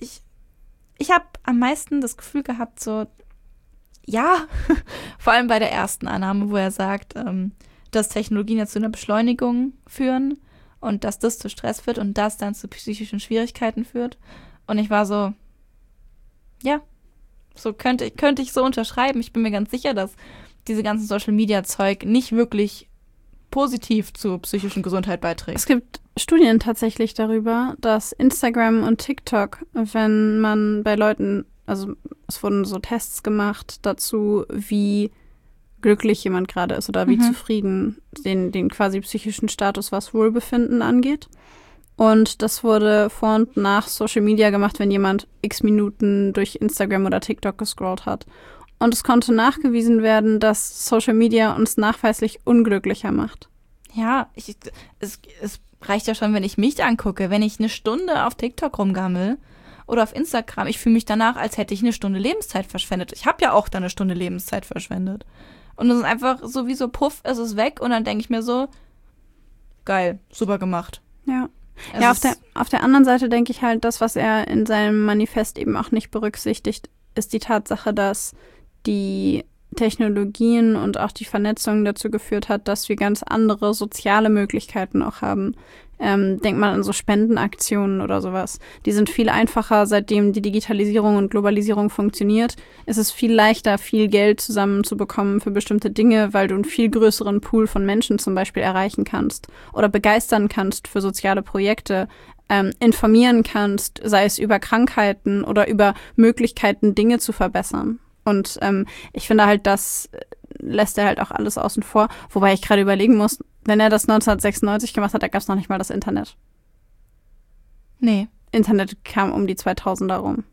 habe am meisten das Gefühl gehabt, so, ja, vor allem bei der ersten Annahme, wo er sagt, dass Technologien ja zu einer Beschleunigung führen und dass das zu Stress führt und das dann zu psychischen Schwierigkeiten führt. Und ich war so, ja, so könnte ich so unterschreiben. Ich bin mir ganz sicher, dass diese ganzen Social-Media-Zeug nicht wirklich positiv zur psychischen Gesundheit beiträgt. Es gibt Studien tatsächlich darüber, dass Instagram und TikTok, wenn man bei Leuten, also es wurden so Tests gemacht dazu, wie glücklich jemand gerade ist oder wie zufrieden, den quasi psychischen Status, was Wohlbefinden angeht. Und das wurde vor und nach Social Media gemacht, wenn jemand x Minuten durch Instagram oder TikTok gescrollt hat. Und es konnte nachgewiesen werden, dass Social Media uns nachweislich unglücklicher macht. Ja, es reicht ja schon, wenn ich mich angucke. Wenn ich eine Stunde auf TikTok rumgammel oder auf Instagram, ich fühle mich danach, als hätte ich eine Stunde Lebenszeit verschwendet. Ich habe ja auch da eine Stunde Lebenszeit verschwendet. Und es ist einfach so wie so puff, es ist weg. Und dann denke ich mir so, geil, super gemacht. Ja. Ja, auf der anderen Seite denke ich halt, das, was er in seinem Manifest eben auch nicht berücksichtigt, ist die Tatsache, dass die Technologien und auch die Vernetzung dazu geführt hat, dass wir ganz andere soziale Möglichkeiten auch haben. Denkt man an so Spendenaktionen oder sowas. Die sind viel einfacher, seitdem die Digitalisierung und Globalisierung funktioniert. Es ist viel leichter, viel Geld zusammenzubekommen für bestimmte Dinge, weil du einen viel größeren Pool von Menschen zum Beispiel erreichen kannst oder begeistern kannst für soziale Projekte, informieren kannst, sei es über Krankheiten oder über Möglichkeiten, Dinge zu verbessern. Und ich finde halt, das lässt er halt auch alles außen vor. Wobei ich gerade überlegen muss, wenn er das 1996 gemacht hat, da gab es noch nicht mal das Internet. Nee. Internet kam um die 2000er rum.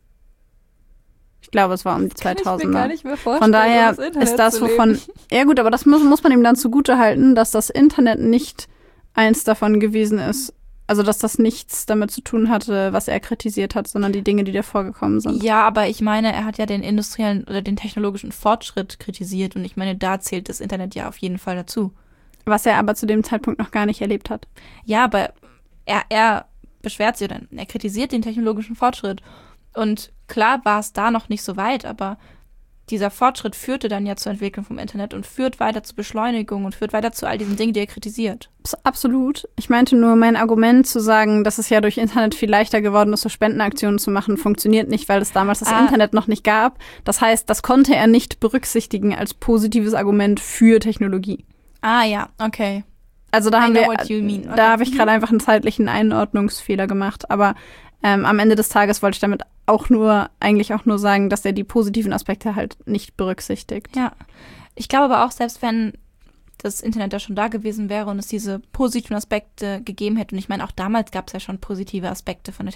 Ich glaube, es war um die 2000er. Kann ich mir gar nicht mehr vorstellen, von daher das Internet ist das, wovon... Ja gut, aber das muss man ihm dann zugute halten, dass das Internet nicht eins davon gewesen ist. Also, dass das nichts damit zu tun hatte, was er kritisiert hat, sondern die Dinge, die davor gekommen sind. Ja, aber ich meine, er hat ja den industriellen oder den technologischen Fortschritt kritisiert und ich meine, da zählt das Internet ja auf jeden Fall dazu. Was er aber zu dem Zeitpunkt noch gar nicht erlebt hat. Ja, aber er beschwert sich oder er kritisiert den technologischen Fortschritt. Und klar war es da noch nicht so weit, aber dieser Fortschritt führte dann ja zur Entwicklung vom Internet und führt weiter zur Beschleunigung und führt weiter zu all diesen Dingen, die er kritisiert. Absolut. Ich meinte nur, mein Argument zu sagen, dass es ja durch Internet viel leichter geworden ist, so Spendenaktionen zu machen, funktioniert nicht, weil es damals das Internet noch nicht gab. Das heißt, das konnte er nicht berücksichtigen als positives Argument für Technologie. Ah ja, okay. Also da Okay. habe ich gerade einfach einen zeitlichen Einordnungsfehler gemacht, aber am Ende des Tages wollte ich damit eigentlich auch nur sagen, dass er die positiven Aspekte halt nicht berücksichtigt. Ja, ich glaube aber auch, selbst wenn das Internet da schon da gewesen wäre und es diese positiven Aspekte gegeben hätte, und ich meine, auch damals gab es ja schon positive Aspekte von der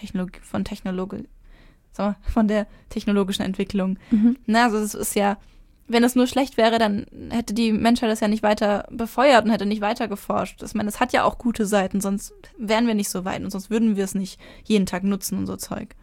technologischen Entwicklung. Mhm. Na, also es ist ja, wenn es nur schlecht wäre, dann hätte die Menschheit das ja nicht weiter befeuert und hätte nicht weiter geforscht. Ich meine, es hat ja auch gute Seiten, sonst wären wir nicht so weit und sonst würden wir es nicht jeden Tag nutzen und so Zeug.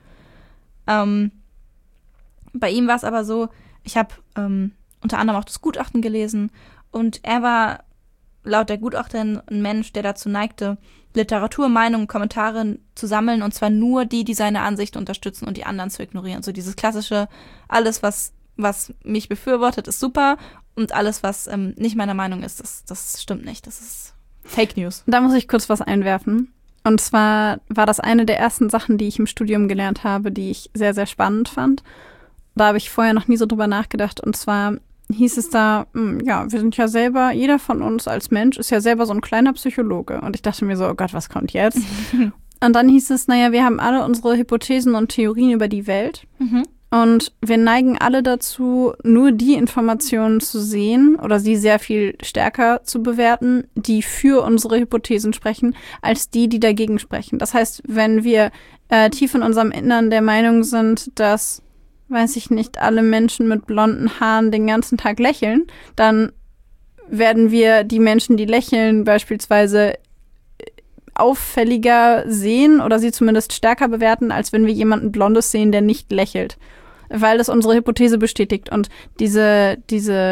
Bei ihm war es aber so, ich habe unter anderem auch das Gutachten gelesen und er war laut der Gutachterin ein Mensch, der dazu neigte, Literatur, Meinungen, Kommentare zu sammeln und zwar nur die seine Ansichten unterstützen und die anderen zu ignorieren. So dieses klassische, alles, was mich befürwortet, ist super und alles, was nicht meiner Meinung ist, das stimmt nicht. Das ist Fake News. Da muss ich kurz was einwerfen. Und zwar war das eine der ersten Sachen, die ich im Studium gelernt habe, die ich sehr, sehr spannend fand. Da habe ich vorher noch nie so drüber nachgedacht. Und zwar hieß es da, ja, wir sind ja selber, jeder von uns als Mensch ist ja selber so ein kleiner Psychologe. Und ich dachte mir so, oh Gott, was kommt jetzt? Und dann hieß es, naja, wir haben alle unsere Hypothesen und Theorien über die Welt. Mhm. Und wir neigen alle dazu, nur die Informationen zu sehen oder sie sehr viel stärker zu bewerten, die für unsere Hypothesen sprechen, als die dagegen sprechen. Das heißt, wenn wir tief in unserem Innern der Meinung sind, dass, weiß ich nicht, alle Menschen mit blonden Haaren den ganzen Tag lächeln, dann werden wir die Menschen, die lächeln, beispielsweise auffälliger sehen oder sie zumindest stärker bewerten, als wenn wir jemanden Blondes sehen, der nicht lächelt. Weil es unsere Hypothese bestätigt. Und diesen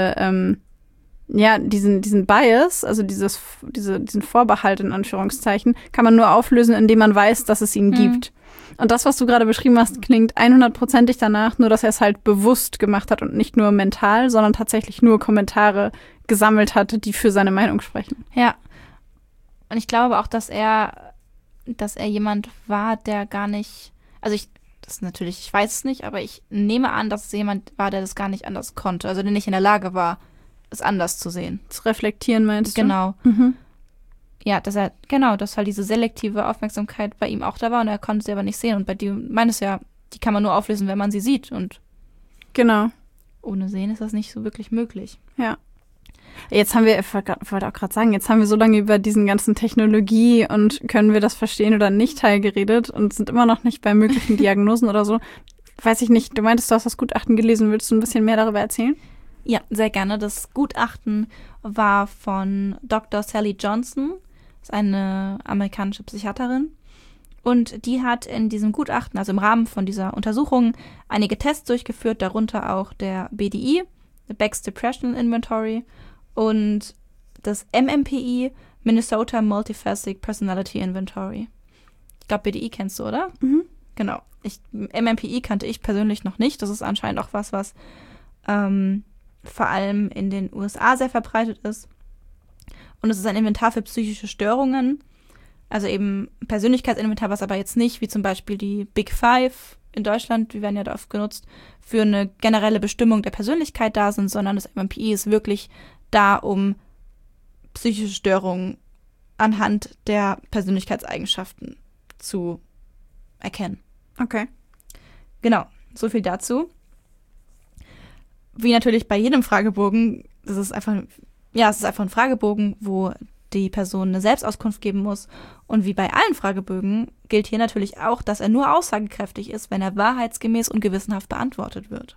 Bias, also diesen Vorbehalt in Anführungszeichen, kann man nur auflösen, indem man weiß, dass es ihn gibt. Und das, was du gerade beschrieben hast, klingt 100%ig danach, nur dass er es halt bewusst gemacht hat und nicht nur mental, sondern tatsächlich nur Kommentare gesammelt hat, die für seine Meinung sprechen. Ja. Und ich glaube auch, dass er jemand war, der gar nicht, also ich weiß es nicht, aber ich nehme an, dass es jemand war, der das gar nicht anders konnte, also der nicht in der Lage war, es anders zu sehen. Zu reflektieren, meinst du? Genau. Mhm. Ja, dass halt diese selektive Aufmerksamkeit bei ihm auch da war und er konnte sie aber nicht sehen. Und bei dir meinst du ja, die kann man nur auflösen, wenn man sie sieht. Und genau. Ohne Sehen ist das nicht so wirklich möglich. Ja. Jetzt haben wir, ich wollte auch gerade sagen, jetzt haben wir so lange über diesen ganzen Technologie und können wir das verstehen oder nicht Teil geredet und sind immer noch nicht bei möglichen Diagnosen oder so. Weiß ich nicht, du meintest, du hast das Gutachten gelesen. Willst du ein bisschen mehr darüber erzählen? Ja, sehr gerne. Das Gutachten war von Dr. Sally Johnson, das ist eine amerikanische Psychiaterin. Und die hat in diesem Gutachten, also im Rahmen von dieser Untersuchung, einige Tests durchgeführt, darunter auch der BDI, Beck's Depression Inventory, und das MMPI, Minnesota Multiphasic Personality Inventory. Ich glaube, BDI kennst du, oder? Mhm. Genau. MMPI kannte ich persönlich noch nicht. Das ist anscheinend auch was vor allem in den USA sehr verbreitet ist. Und es ist ein Inventar für psychische Störungen. Also eben Persönlichkeitsinventar, was aber jetzt nicht, wie zum Beispiel die Big Five in Deutschland, die werden ja da oft genutzt, für eine generelle Bestimmung der Persönlichkeit da sind, sondern das MMPI ist wirklich da, um psychische Störungen anhand der Persönlichkeitseigenschaften zu erkennen. Okay. Genau, so viel dazu. Wie natürlich bei jedem Fragebogen, es ist einfach ein Fragebogen, wo die Person eine Selbstauskunft geben muss. Und wie bei allen Fragebögen gilt hier natürlich auch, dass er nur aussagekräftig ist, wenn er wahrheitsgemäß und gewissenhaft beantwortet wird.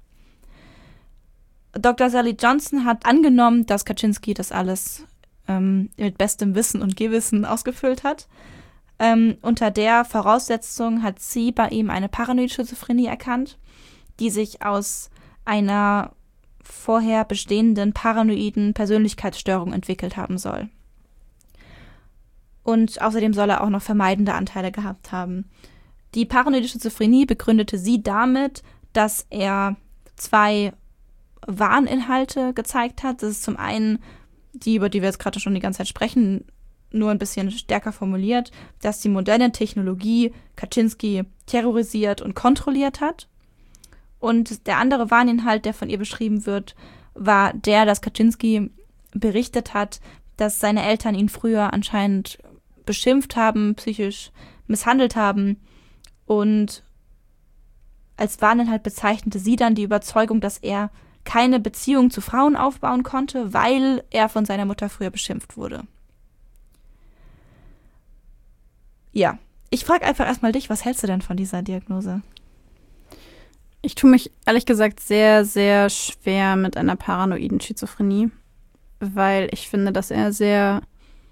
Dr. Sally Johnson hat angenommen, dass Kaczynski das alles mit bestem Wissen und Gewissen ausgefüllt hat. Unter der Voraussetzung hat sie bei ihm eine paranoide Schizophrenie erkannt, die sich aus einer vorher bestehenden paranoiden Persönlichkeitsstörung entwickelt haben soll. Und außerdem soll er auch noch vermeidende Anteile gehabt haben. Die paranoide Schizophrenie begründete sie damit, dass er 2 Warninhalte gezeigt hat. Das ist zum einen die, über die wir jetzt gerade schon die ganze Zeit sprechen, nur ein bisschen stärker formuliert, dass die moderne Technologie Kaczynski terrorisiert und kontrolliert hat. Und der andere Warninhalt, der von ihr beschrieben wird, war der, dass Kaczynski berichtet hat, dass seine Eltern ihn früher anscheinend beschimpft haben, psychisch misshandelt haben. Und als Warninhalt bezeichnete sie dann die Überzeugung, dass er keine Beziehung zu Frauen aufbauen konnte, weil er von seiner Mutter früher beschimpft wurde. Ja, ich frage einfach erstmal dich, was hältst du denn von dieser Diagnose? Ich tue mich ehrlich gesagt sehr, sehr schwer mit einer paranoiden Schizophrenie, weil ich finde, dass er sehr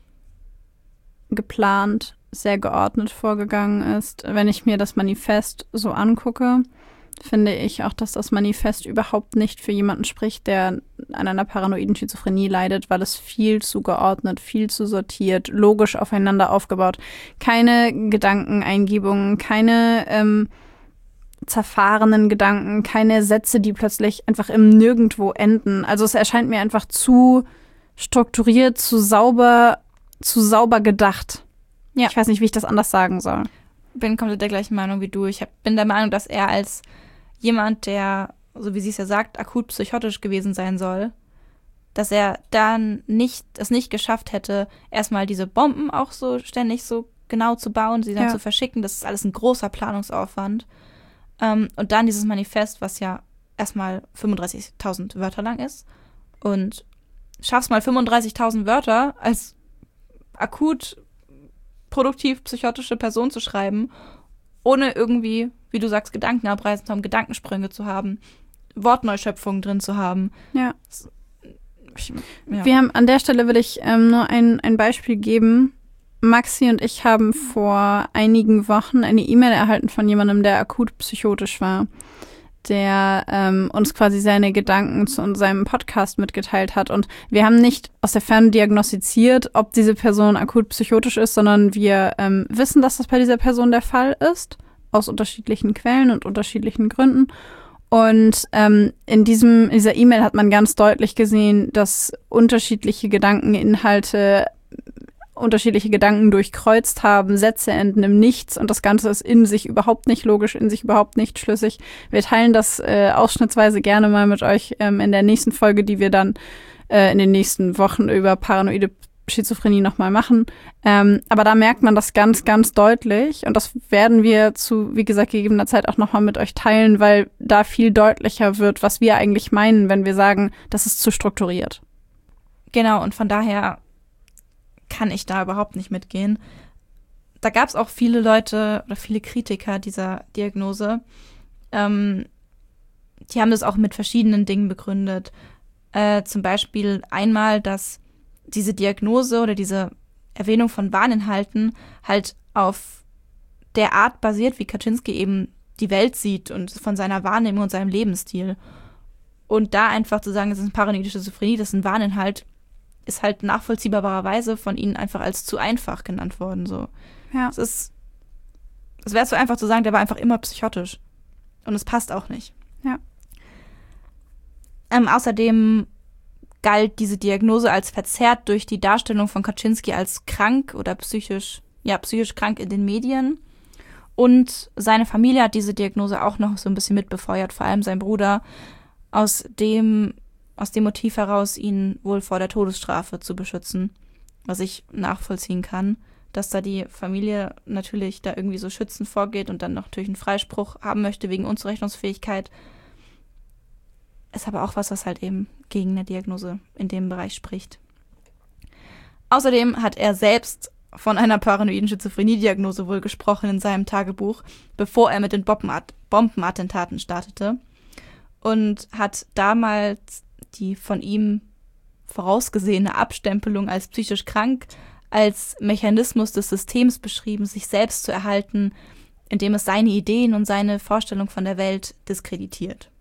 geplant, sehr geordnet vorgegangen ist. Wenn ich mir das Manifest so angucke, finde ich auch, dass das Manifest überhaupt nicht für jemanden spricht, der an einer paranoiden Schizophrenie leidet, weil es viel zu geordnet, viel zu sortiert, logisch aufeinander aufgebaut. Keine Gedankeneingebungen, keine zerfahrenen Gedanken, keine Sätze, die plötzlich einfach im Nirgendwo enden. Also es erscheint mir einfach zu strukturiert, zu sauber gedacht. Ja. Ich weiß nicht, wie ich das anders sagen soll. Bin komplett der gleichen Meinung wie du. Ich bin der Meinung, dass er als jemand, der, so wie sie es ja sagt, akut psychotisch gewesen sein soll, dass er dann es nicht geschafft hätte, erstmal diese Bomben auch so ständig so genau zu bauen, sie dann zu verschicken. Das ist alles ein großer Planungsaufwand. Und dann dieses Manifest, was ja erstmal 35.000 Wörter lang ist. Und schaffst mal 35.000 Wörter als akut produktiv psychotische Person zu schreiben, ohne irgendwie, wie du sagst, Gedanken abreißen zu haben, Gedankensprünge zu haben, Wortneuschöpfungen drin zu haben. Ja. Wir haben an der Stelle will ich nur ein Beispiel geben. Maxi und ich haben vor einigen Wochen eine E-Mail erhalten von jemandem, der akut psychotisch war, der uns quasi seine Gedanken zu seinem Podcast mitgeteilt hat. Und wir haben nicht aus der Ferne diagnostiziert, ob diese Person akut psychotisch ist, sondern wir wissen, dass das bei dieser Person der Fall ist, aus unterschiedlichen Quellen und unterschiedlichen Gründen. Und in dieser E-Mail hat man ganz deutlich gesehen, dass unterschiedliche Gedankeninhalte unterschiedliche Gedanken durchkreuzt haben, Sätze enden im Nichts und das Ganze ist in sich überhaupt nicht logisch, in sich überhaupt nicht schlüssig. Wir teilen das ausschnittsweise gerne mal mit euch in der nächsten Folge, die wir dann in den nächsten Wochen über paranoide Schizophrenie nochmal machen. Aber da merkt man das ganz, ganz deutlich und das werden wir zu, wie gesagt, gegebener Zeit auch nochmal mit euch teilen, weil da viel deutlicher wird, was wir eigentlich meinen, wenn wir sagen, das ist zu strukturiert. Genau, und von daher kann ich da überhaupt nicht mitgehen. Da gab es auch viele Leute oder viele Kritiker dieser Diagnose. Die haben das auch mit verschiedenen Dingen begründet. Zum Beispiel einmal, dass diese Diagnose oder diese Erwähnung von Warninhalten halt auf der Art basiert, wie Kaczynski eben die Welt sieht und von seiner Wahrnehmung und seinem Lebensstil. Und da einfach zu sagen, es ist eine paranoide Schizophrenie, das ist ein Warninhalt, ist halt nachvollziehbarerweise von ihnen einfach als zu einfach genannt worden. So. Ja. Es wäre zu einfach zu sagen, der war einfach immer psychotisch. Und es passt auch nicht. Ja. Außerdem galt diese Diagnose als verzerrt durch die Darstellung von Kaczynski als krank oder psychisch krank in den Medien. Und seine Familie hat diese Diagnose auch noch so ein bisschen mitbefeuert, vor allem sein Bruder, aus dem Motiv heraus, ihn wohl vor der Todesstrafe zu beschützen, was ich nachvollziehen kann, dass da die Familie natürlich da irgendwie so schützend vorgeht und dann noch natürlich einen Freispruch haben möchte wegen Unzurechnungsfähigkeit. Ist aber auch was halt eben gegen eine Diagnose in dem Bereich spricht. Außerdem hat er selbst von einer paranoiden Schizophrenie-Diagnose wohl gesprochen in seinem Tagebuch, bevor er mit den Bombenattentaten startete und hat damals die von ihm vorausgesehene Abstempelung als psychisch krank als Mechanismus des Systems beschrieben, sich selbst zu erhalten, indem es seine Ideen und seine Vorstellung von der Welt diskreditiert.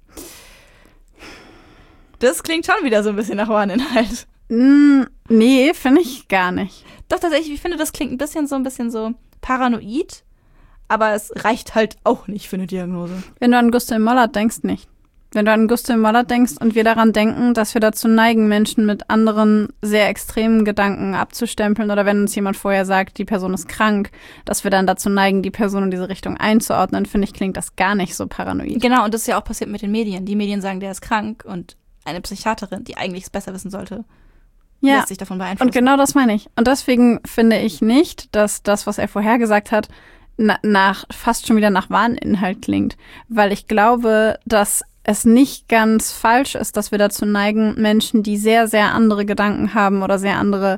Das klingt schon wieder so ein bisschen nach Warninhalt. Nee, finde ich gar nicht. Doch, tatsächlich, ich finde, das klingt ein bisschen so paranoid, aber es reicht halt auch nicht für eine Diagnose. Wenn du an Gustav Mollert denkst, nicht. Wenn du an Gustl Mollert denkst und wir daran denken, dass wir dazu neigen, Menschen mit anderen sehr extremen Gedanken abzustempeln oder wenn uns jemand vorher sagt, die Person ist krank, dass wir dann dazu neigen, die Person in diese Richtung einzuordnen, finde ich, klingt das gar nicht so paranoid. Genau, und das ist ja auch passiert mit den Medien. Die Medien sagen, der ist krank und eine Psychiaterin, die eigentlich es besser wissen sollte, lässt sich davon beeinflussen. Und genau das meine ich. Und deswegen finde ich nicht, dass das, was er vorher gesagt hat, fast schon wieder nach Wahninhalt klingt. Weil ich glaube, dass es nicht ganz falsch ist, dass wir dazu neigen, Menschen, die sehr, sehr andere Gedanken haben oder sehr andere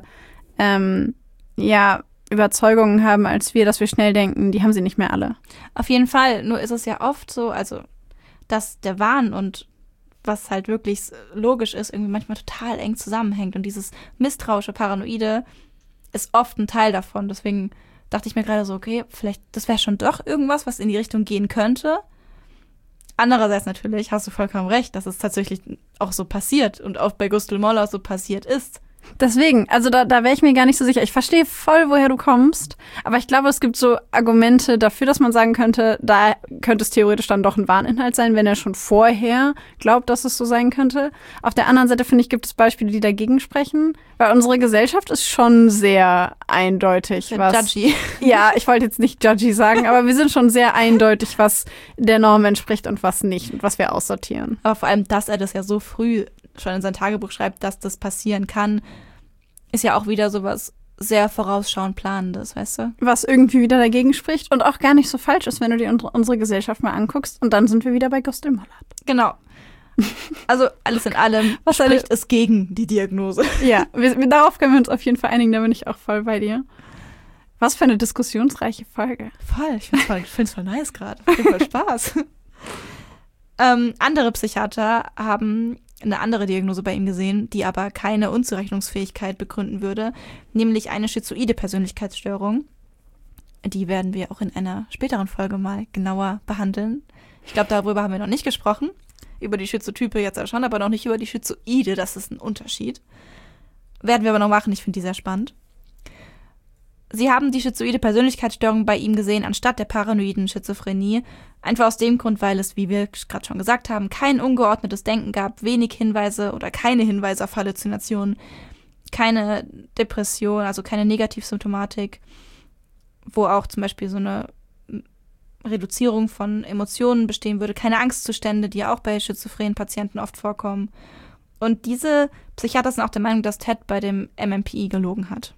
Überzeugungen haben als wir, dass wir schnell denken, die haben sie nicht mehr alle. Auf jeden Fall. Nur ist es ja oft so, also, dass der Wahn und was halt wirklich logisch ist, irgendwie manchmal total eng zusammenhängt. Und dieses misstrauische, paranoide ist oft ein Teil davon. Deswegen dachte ich mir gerade so, okay, vielleicht, das wäre schon doch irgendwas, was in die Richtung gehen könnte. Andererseits natürlich hast du vollkommen recht, dass es tatsächlich auch so passiert und auch bei Gustl Mollert so passiert ist. Deswegen, also da wäre ich mir gar nicht so sicher. Ich verstehe voll, woher du kommst, aber ich glaube, es gibt so Argumente dafür, dass man sagen könnte, da könnte es theoretisch dann doch ein Wahninhalt sein, wenn er schon vorher glaubt, dass es so sein könnte. Auf der anderen Seite, finde ich, gibt es Beispiele, die dagegen sprechen, weil unsere Gesellschaft ist schon sehr eindeutig. Judgy. Ja, ich wollte jetzt nicht judgy sagen, aber wir sind schon sehr eindeutig, was der Norm entspricht und was nicht und was wir aussortieren. Aber vor allem, dass er das ja so früh schon in sein Tagebuch schreibt, dass das passieren kann, ist ja auch wieder sowas sehr vorausschauend Planendes, weißt du? Was irgendwie wieder dagegen spricht und auch gar nicht so falsch ist, wenn du dir unsere Gesellschaft mal anguckst. Und dann sind wir wieder bei Gustl Mollert. Genau. Also alles in allem spricht es gegen die Diagnose. Ja, darauf können wir uns auf jeden Fall einigen, da bin ich auch voll bei dir. Was für eine diskussionsreiche Folge. Voll, ich find's voll nice gerade. Voll Spaß. Andere Psychiater haben eine andere Diagnose bei ihm gesehen, die aber keine Unzurechnungsfähigkeit begründen würde, nämlich eine schizoide Persönlichkeitsstörung. Die werden wir auch in einer späteren Folge mal genauer behandeln. Ich glaube, darüber haben wir noch nicht gesprochen. Über die Schizotype jetzt ja schon, aber noch nicht über die Schizoide. Das ist ein Unterschied. Werden wir aber noch machen. Ich finde die sehr spannend. Sie haben die schizoide Persönlichkeitsstörung bei ihm gesehen, anstatt der paranoiden Schizophrenie. Einfach aus dem Grund, weil es, wie wir gerade schon gesagt haben, kein ungeordnetes Denken gab, wenig Hinweise oder keine Hinweise auf Halluzinationen, keine Depression, also keine Negativsymptomatik, wo auch zum Beispiel so eine Reduzierung von Emotionen bestehen würde, keine Angstzustände, die ja auch bei schizophrenen Patienten oft vorkommen. Und diese Psychiater sind auch der Meinung, dass Ted bei dem MMPI gelogen hat.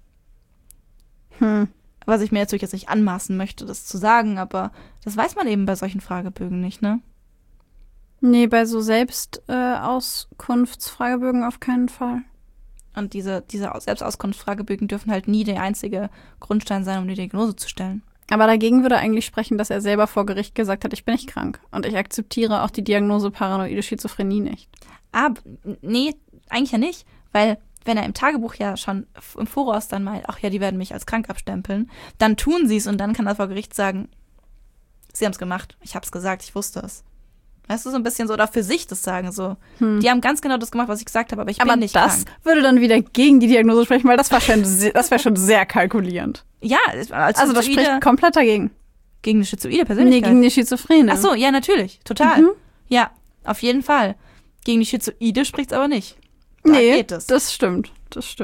Was ich mir natürlich jetzt nicht anmaßen möchte, das zu sagen, aber das weiß man eben bei solchen Fragebögen nicht, ne? Nee, bei so Selbstauskunftsfragebögen auf keinen Fall. Und diese Selbstauskunftsfragebögen dürfen halt nie der einzige Grundstein sein, um die Diagnose zu stellen. Aber dagegen würde eigentlich sprechen, dass er selber vor Gericht gesagt hat, ich bin nicht krank. Und ich akzeptiere auch die Diagnose paranoide Schizophrenie nicht. Aber nee, eigentlich ja nicht, weil wenn er im Tagebuch ja schon im Voraus dann meint, ach ja, die werden mich als krank abstempeln, dann tun sie es und dann kann er vor Gericht sagen, sie haben es gemacht, ich habe es gesagt, ich wusste es. Weißt du, so ein bisschen so, oder für sich das sagen, so. Die haben ganz genau das gemacht, was ich gesagt habe, aber ich bin nicht krank. Aber das würde dann wieder gegen die Diagnose sprechen, weil das wäre schon sehr kalkulierend. Ja, also das spricht komplett dagegen. Gegen eine schizoide Persönlichkeit? Nee, gegen die Schizophrene. Ach so, ja, natürlich, total. Ja, auf jeden Fall. Gegen die Schizoide spricht es aber nicht. Da geht es. Das stimmt. Ich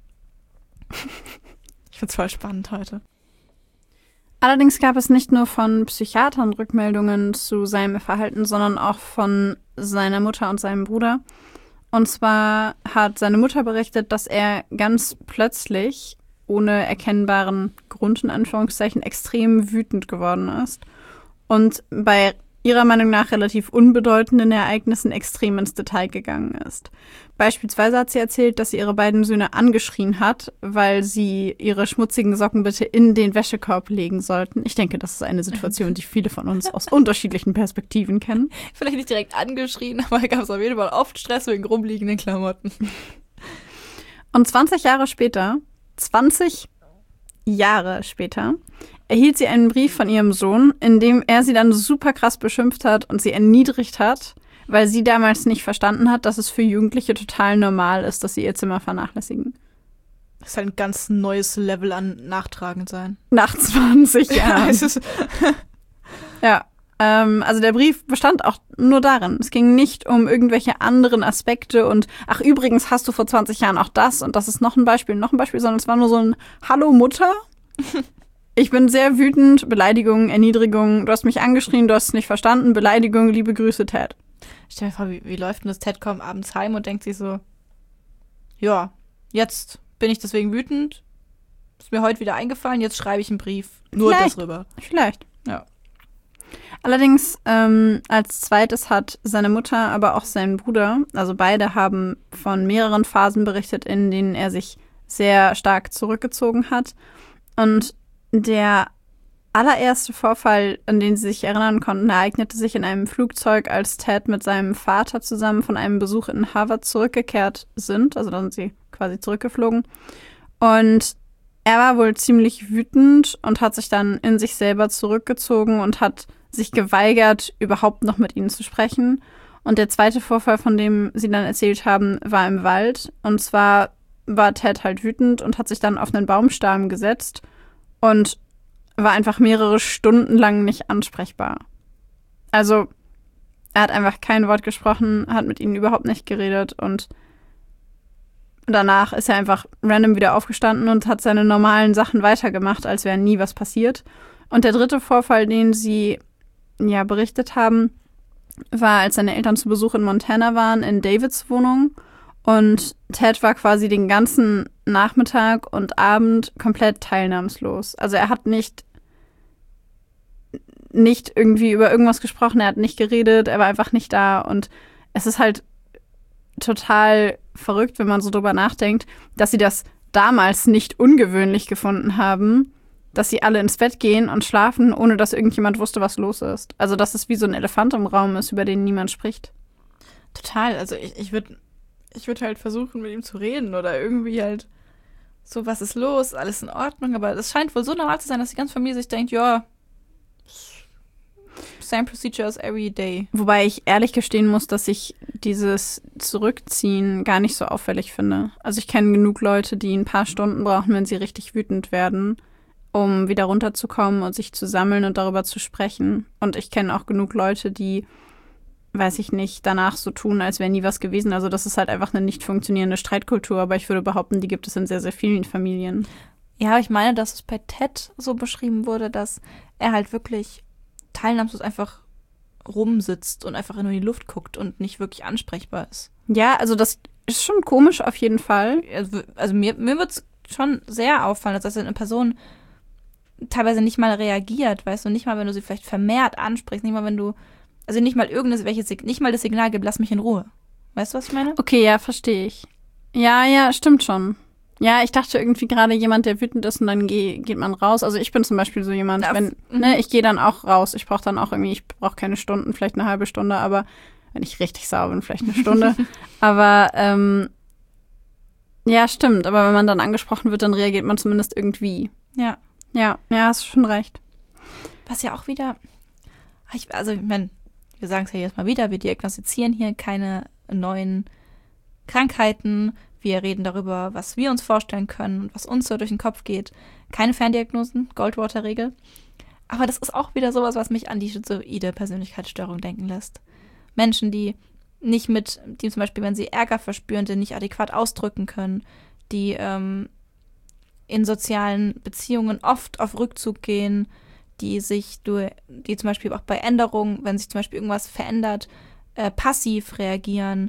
find's voll spannend heute. Allerdings gab es nicht nur von Psychiatern Rückmeldungen zu seinem Verhalten, sondern auch von seiner Mutter und seinem Bruder. Und zwar hat seine Mutter berichtet, dass er ganz plötzlich, ohne erkennbaren Grund in Anführungszeichen, extrem wütend geworden ist. Und bei ihrer Meinung nach relativ unbedeutenden Ereignissen extrem ins Detail gegangen ist. Beispielsweise hat sie erzählt, dass sie ihre beiden Söhne angeschrien hat, weil sie ihre schmutzigen Socken bitte in den Wäschekorb legen sollten. Ich denke, das ist eine Situation, die viele von uns aus unterschiedlichen Perspektiven kennen. Vielleicht nicht direkt angeschrien, aber gab es auf jeden Fall oft Stress wegen rumliegenden Klamotten. Und 20 Jahre später, erhielt sie einen Brief von ihrem Sohn, in dem er sie dann super krass beschimpft hat und sie erniedrigt hat, weil sie damals nicht verstanden hat, dass es für Jugendliche total normal ist, dass sie ihr Zimmer vernachlässigen. Das ist halt ein ganz neues Level an nachtragend sein. Nach 20 Jahren. Ja, Also der Brief bestand auch nur darin. Es ging nicht um irgendwelche anderen Aspekte und ach, übrigens hast du vor 20 Jahren auch das und das ist noch ein Beispiel, sondern es war nur so ein Hallo Mutter. Ich bin sehr wütend, Beleidigung, Erniedrigung, du hast mich angeschrien, du hast es nicht verstanden, Beleidigung, liebe Grüße, Ted. Stell dir vor, wie läuft denn das? Ted kommt abends heim und denkt sich so, ja, jetzt bin ich deswegen wütend, ist mir heute wieder eingefallen, jetzt schreibe ich einen Brief, nur darüber. Vielleicht. Ja. Allerdings als zweites hat seine Mutter, aber auch sein Bruder, also beide haben von mehreren Phasen berichtet, in denen er sich sehr stark zurückgezogen hat. Und der allererste Vorfall, an den sie sich erinnern konnten, ereignete sich in einem Flugzeug, als Ted mit seinem Vater zusammen von einem Besuch in Harvard zurückgekehrt sind. Also da sind sie quasi zurückgeflogen. Und er war wohl ziemlich wütend und hat sich dann in sich selber zurückgezogen und hat sich geweigert, überhaupt noch mit ihnen zu sprechen. Und der zweite Vorfall, von dem sie dann erzählt haben, war im Wald. Und zwar war Ted halt wütend und hat sich dann auf einen Baumstamm gesetzt und war einfach mehrere Stunden lang nicht ansprechbar. Also er hat einfach kein Wort gesprochen, hat mit ihnen überhaupt nicht geredet und danach ist er einfach random wieder aufgestanden und hat seine normalen Sachen weitergemacht, als wäre nie was passiert. Und der dritte Vorfall, den sie ja berichtet haben, war, als seine Eltern zu Besuch in Montana waren, in Davids Wohnung. Und Ted war quasi den ganzen Nachmittag und Abend komplett teilnahmslos. Also er hat nicht irgendwie über irgendwas gesprochen, er hat nicht geredet, er war einfach nicht da. Und es ist halt total verrückt, wenn man so drüber nachdenkt, dass sie das damals nicht ungewöhnlich gefunden haben, dass sie alle ins Bett gehen und schlafen, ohne dass irgendjemand wusste, was los ist. Also dass es wie so ein Elefant im Raum ist, über den niemand spricht. Total, also ich würde halt versuchen, mit ihm zu reden oder irgendwie halt so, was ist los, alles in Ordnung, aber es scheint wohl so normal zu sein, dass die ganze Familie sich denkt, ja, same procedure as every day. Wobei ich ehrlich gestehen muss, dass ich dieses Zurückziehen gar nicht so auffällig finde. Also ich kenne genug Leute, die ein paar Stunden brauchen, wenn sie richtig wütend werden, um wieder runterzukommen und sich zu sammeln und darüber zu sprechen. Und ich kenne auch genug Leute, die, weiß ich nicht, danach so tun, als wäre nie was gewesen. Also das ist halt einfach eine nicht funktionierende Streitkultur, aber ich würde behaupten, die gibt es in sehr, sehr vielen Familien. Ja, ich meine, dass es bei Ted so beschrieben wurde, dass er halt wirklich teilnahmslos einfach rumsitzt und einfach nur in die Luft guckt und nicht wirklich ansprechbar ist. Ja, also das ist schon komisch auf jeden Fall. Also mir wird es schon sehr auffallen, dass eine Person teilweise nicht mal reagiert, weißt du, nicht mal, wenn du sie vielleicht vermehrt ansprichst, nicht mal, wenn du, also nicht mal nicht mal das Signal gibt, lass mich in Ruhe. Weißt du, was ich meine? Okay, ja, verstehe ich. Ja, stimmt schon. Ja, ich dachte irgendwie gerade jemand, der wütend ist und dann geht man raus. Also ich bin zum Beispiel so jemand, ich gehe dann auch raus. Ich brauche dann auch irgendwie, ich brauche keine Stunden, vielleicht eine halbe Stunde, aber wenn ich richtig sauer bin, vielleicht eine Stunde. Aber ja, stimmt. Aber wenn man dann angesprochen wird, dann reagiert man zumindest irgendwie. Ja. Ja, hast schon recht. Was ja auch wieder, ich meine, wir sagen es ja jetzt mal wieder, wir diagnostizieren hier keine neuen Krankheiten. Wir reden darüber, was wir uns vorstellen können und was uns so durch den Kopf geht. Keine Ferndiagnosen, Goldwater-Regel. Aber das ist auch wieder sowas, was mich an die schizoide Persönlichkeitsstörung denken lässt. Menschen, die zum Beispiel, wenn sie Ärger verspüren, den nicht adäquat ausdrücken können, die in sozialen Beziehungen oft auf Rückzug gehen, die zum Beispiel auch bei Änderungen, wenn sich zum Beispiel irgendwas verändert, passiv reagieren.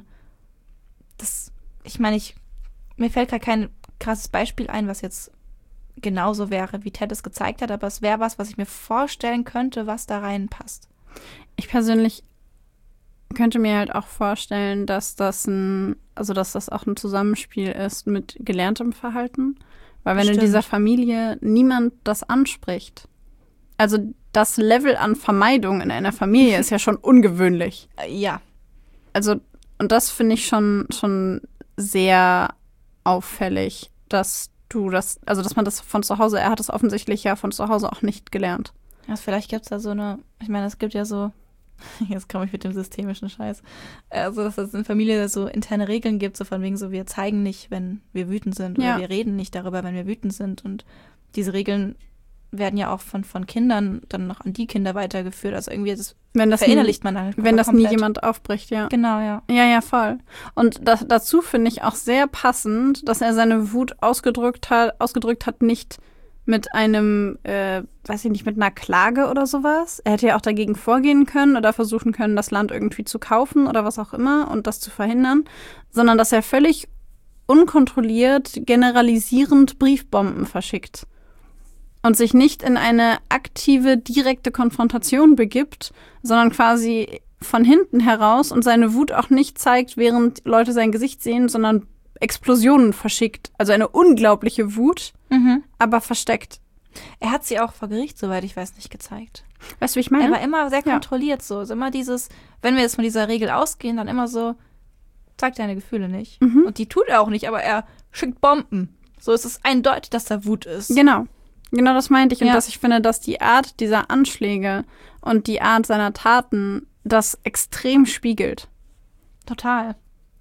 Mir fällt gerade kein krasses Beispiel ein, was jetzt genauso wäre, wie Ted es gezeigt hat, aber es wäre was ich mir vorstellen könnte, was da reinpasst. Ich persönlich könnte mir halt auch vorstellen, dass das auch ein Zusammenspiel ist mit gelerntem Verhalten. Weil wenn in dieser Familie niemand das anspricht, also das Level an Vermeidung in einer Familie ist ja schon ungewöhnlich. Ja. Also, und das finde ich schon sehr auffällig, dass man das von zu Hause, er hat es offensichtlich ja von zu Hause auch nicht gelernt. Ja, vielleicht gibt es da es gibt ja so, jetzt komme ich mit dem systemischen Scheiß, also dass es in Familie so interne Regeln gibt, so von wegen so, wir zeigen nicht, wenn wir wütend sind, oder wir reden nicht darüber, wenn wir wütend sind, und diese Regeln werden ja auch von Kindern dann noch an die Kinder weitergeführt. Also irgendwie Wenn das verinnerlicht man dann Wenn das nie komplett. jemand aufbricht, ja. Genau, ja. Ja, voll. Und dazu finde ich auch sehr passend, dass er seine Wut ausgedrückt hat, nicht mit einem, weiß ich nicht, mit einer Klage oder sowas. Er hätte ja auch dagegen vorgehen können oder versuchen können, das Land irgendwie zu kaufen oder was auch immer und das zu verhindern, sondern dass er völlig unkontrolliert, generalisierend Briefbomben verschickt und sich nicht in eine aktive, direkte Konfrontation begibt, sondern quasi von hinten heraus und seine Wut auch nicht zeigt, während Leute sein Gesicht sehen, sondern Explosionen verschickt. Also eine unglaubliche Wut, aber versteckt. Er hat sie auch vor Gericht, soweit ich weiß, nicht gezeigt. Weißt du, wie ich meine? Er war immer sehr kontrolliert so. Also immer dieses, wenn wir jetzt von dieser Regel ausgehen, dann immer so, zeig deine Gefühle nicht. Und die tut er auch nicht, aber er schickt Bomben. So ist es eindeutig, dass da Wut ist. Genau das meinte ich. Und dass ich finde, dass die Art dieser Anschläge und die Art seiner Taten das extrem spiegelt. Total.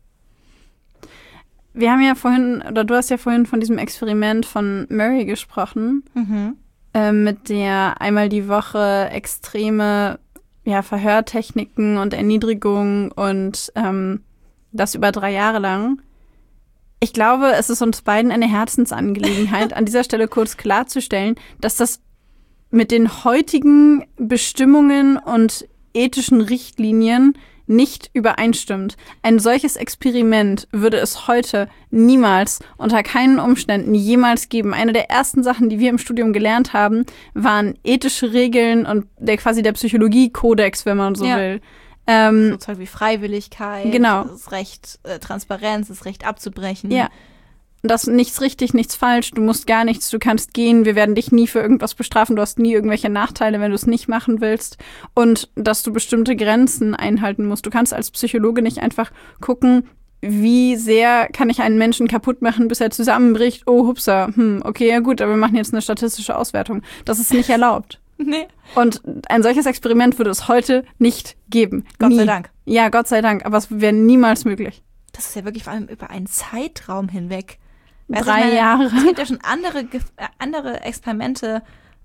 Wir haben ja vorhin, oder du hast ja vorhin von diesem Experiment von Murray gesprochen, mit der einmal die Woche extreme Verhörtechniken und Erniedrigung und das über 3 Jahre lang. Ich glaube, es ist uns beiden eine Herzensangelegenheit, an dieser Stelle kurz klarzustellen, dass das mit den heutigen Bestimmungen und ethischen Richtlinien nicht übereinstimmt. Ein solches Experiment würde es heute niemals, unter keinen Umständen jemals geben. Eine der ersten Sachen, die wir im Studium gelernt haben, waren ethische Regeln und quasi der Psychologie-Kodex, wenn man so will. So Zeug wie Freiwilligkeit, genau. Das Recht, Transparenz, das Recht abzubrechen. Ja. Das nichts richtig, nichts falsch, du musst gar nichts, du kannst gehen, wir werden dich nie für irgendwas bestrafen, du hast nie irgendwelche Nachteile, wenn du es nicht machen willst und dass du bestimmte Grenzen einhalten musst. Du kannst als Psychologe nicht einfach gucken, wie sehr kann ich einen Menschen kaputt machen, bis er zusammenbricht. Oh, hupsa, okay, ja gut, aber wir machen jetzt eine statistische Auswertung. Das ist nicht erlaubt. Nee. Und ein solches Experiment würde es heute nicht geben. Gott sei Dank. Ja, Gott sei Dank, aber es wäre niemals möglich. Das ist ja wirklich vor allem über einen Zeitraum hinweg. 3 Jahre. Es gibt ja schon andere Experimente,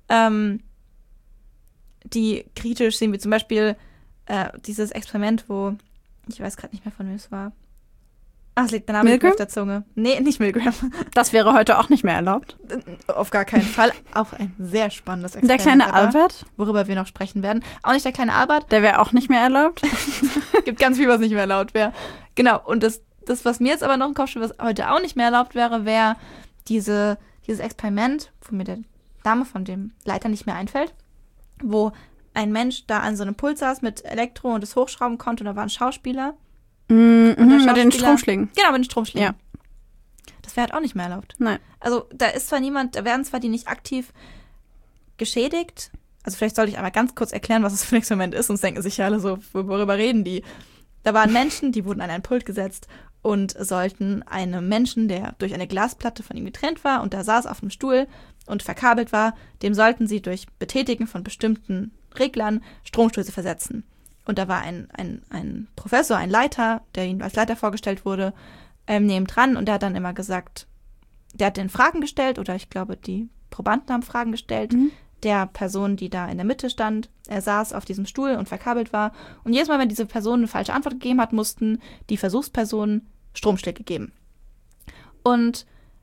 die kritisch sind, wie zum Beispiel dieses Experiment, wo, ich weiß gerade nicht mehr, von wem es war. Es liegt der Name auf der Zunge. Nee, nicht Milgram. Das wäre heute auch nicht mehr erlaubt. Auf gar keinen Fall. Auch ein sehr spannendes Experiment. Der kleine Albert? Worüber wir noch sprechen werden. Auch nicht der kleine Albert. Der wäre auch nicht mehr erlaubt. Gibt ganz viel, was nicht mehr erlaubt wäre. Genau, und das, was mir jetzt aber noch im Kopf steht, was heute auch nicht mehr erlaubt wäre dieses Experiment, wo mir der Name von dem Leiter nicht mehr einfällt, wo ein Mensch da an so einem Pult saß mit Elektro und es hochschrauben konnte und da war ein Schauspieler. Mit den Stromschlägen. Genau, mit den Stromschlägen. Ja. Das wäre halt auch nicht mehr erlaubt. Nein. Also da werden zwar die nicht aktiv geschädigt, also vielleicht sollte ich einmal ganz kurz erklären, was es für ein Experiment ist, sonst denken sich ja alle so, worüber reden die? Da waren Menschen, die wurden an ein Pult gesetzt und sollten einem Menschen, der durch eine Glasplatte von ihm getrennt war und da saß auf einem Stuhl und verkabelt war, dem sollten sie durch Betätigen von bestimmten Reglern Stromstöße versetzen. Und da war ein Professor, ein Leiter, der ihm als Leiter vorgestellt wurde, nebendran und der hat dann immer gesagt, der hat den Fragen gestellt oder ich glaube, die Probanden haben Fragen gestellt, der Person, die da in der Mitte stand. Er saß auf diesem Stuhl und verkabelt war. Und jedes Mal, wenn diese Person eine falsche Antwort gegeben hat, mussten die Versuchspersonen Stromschläge geben. Und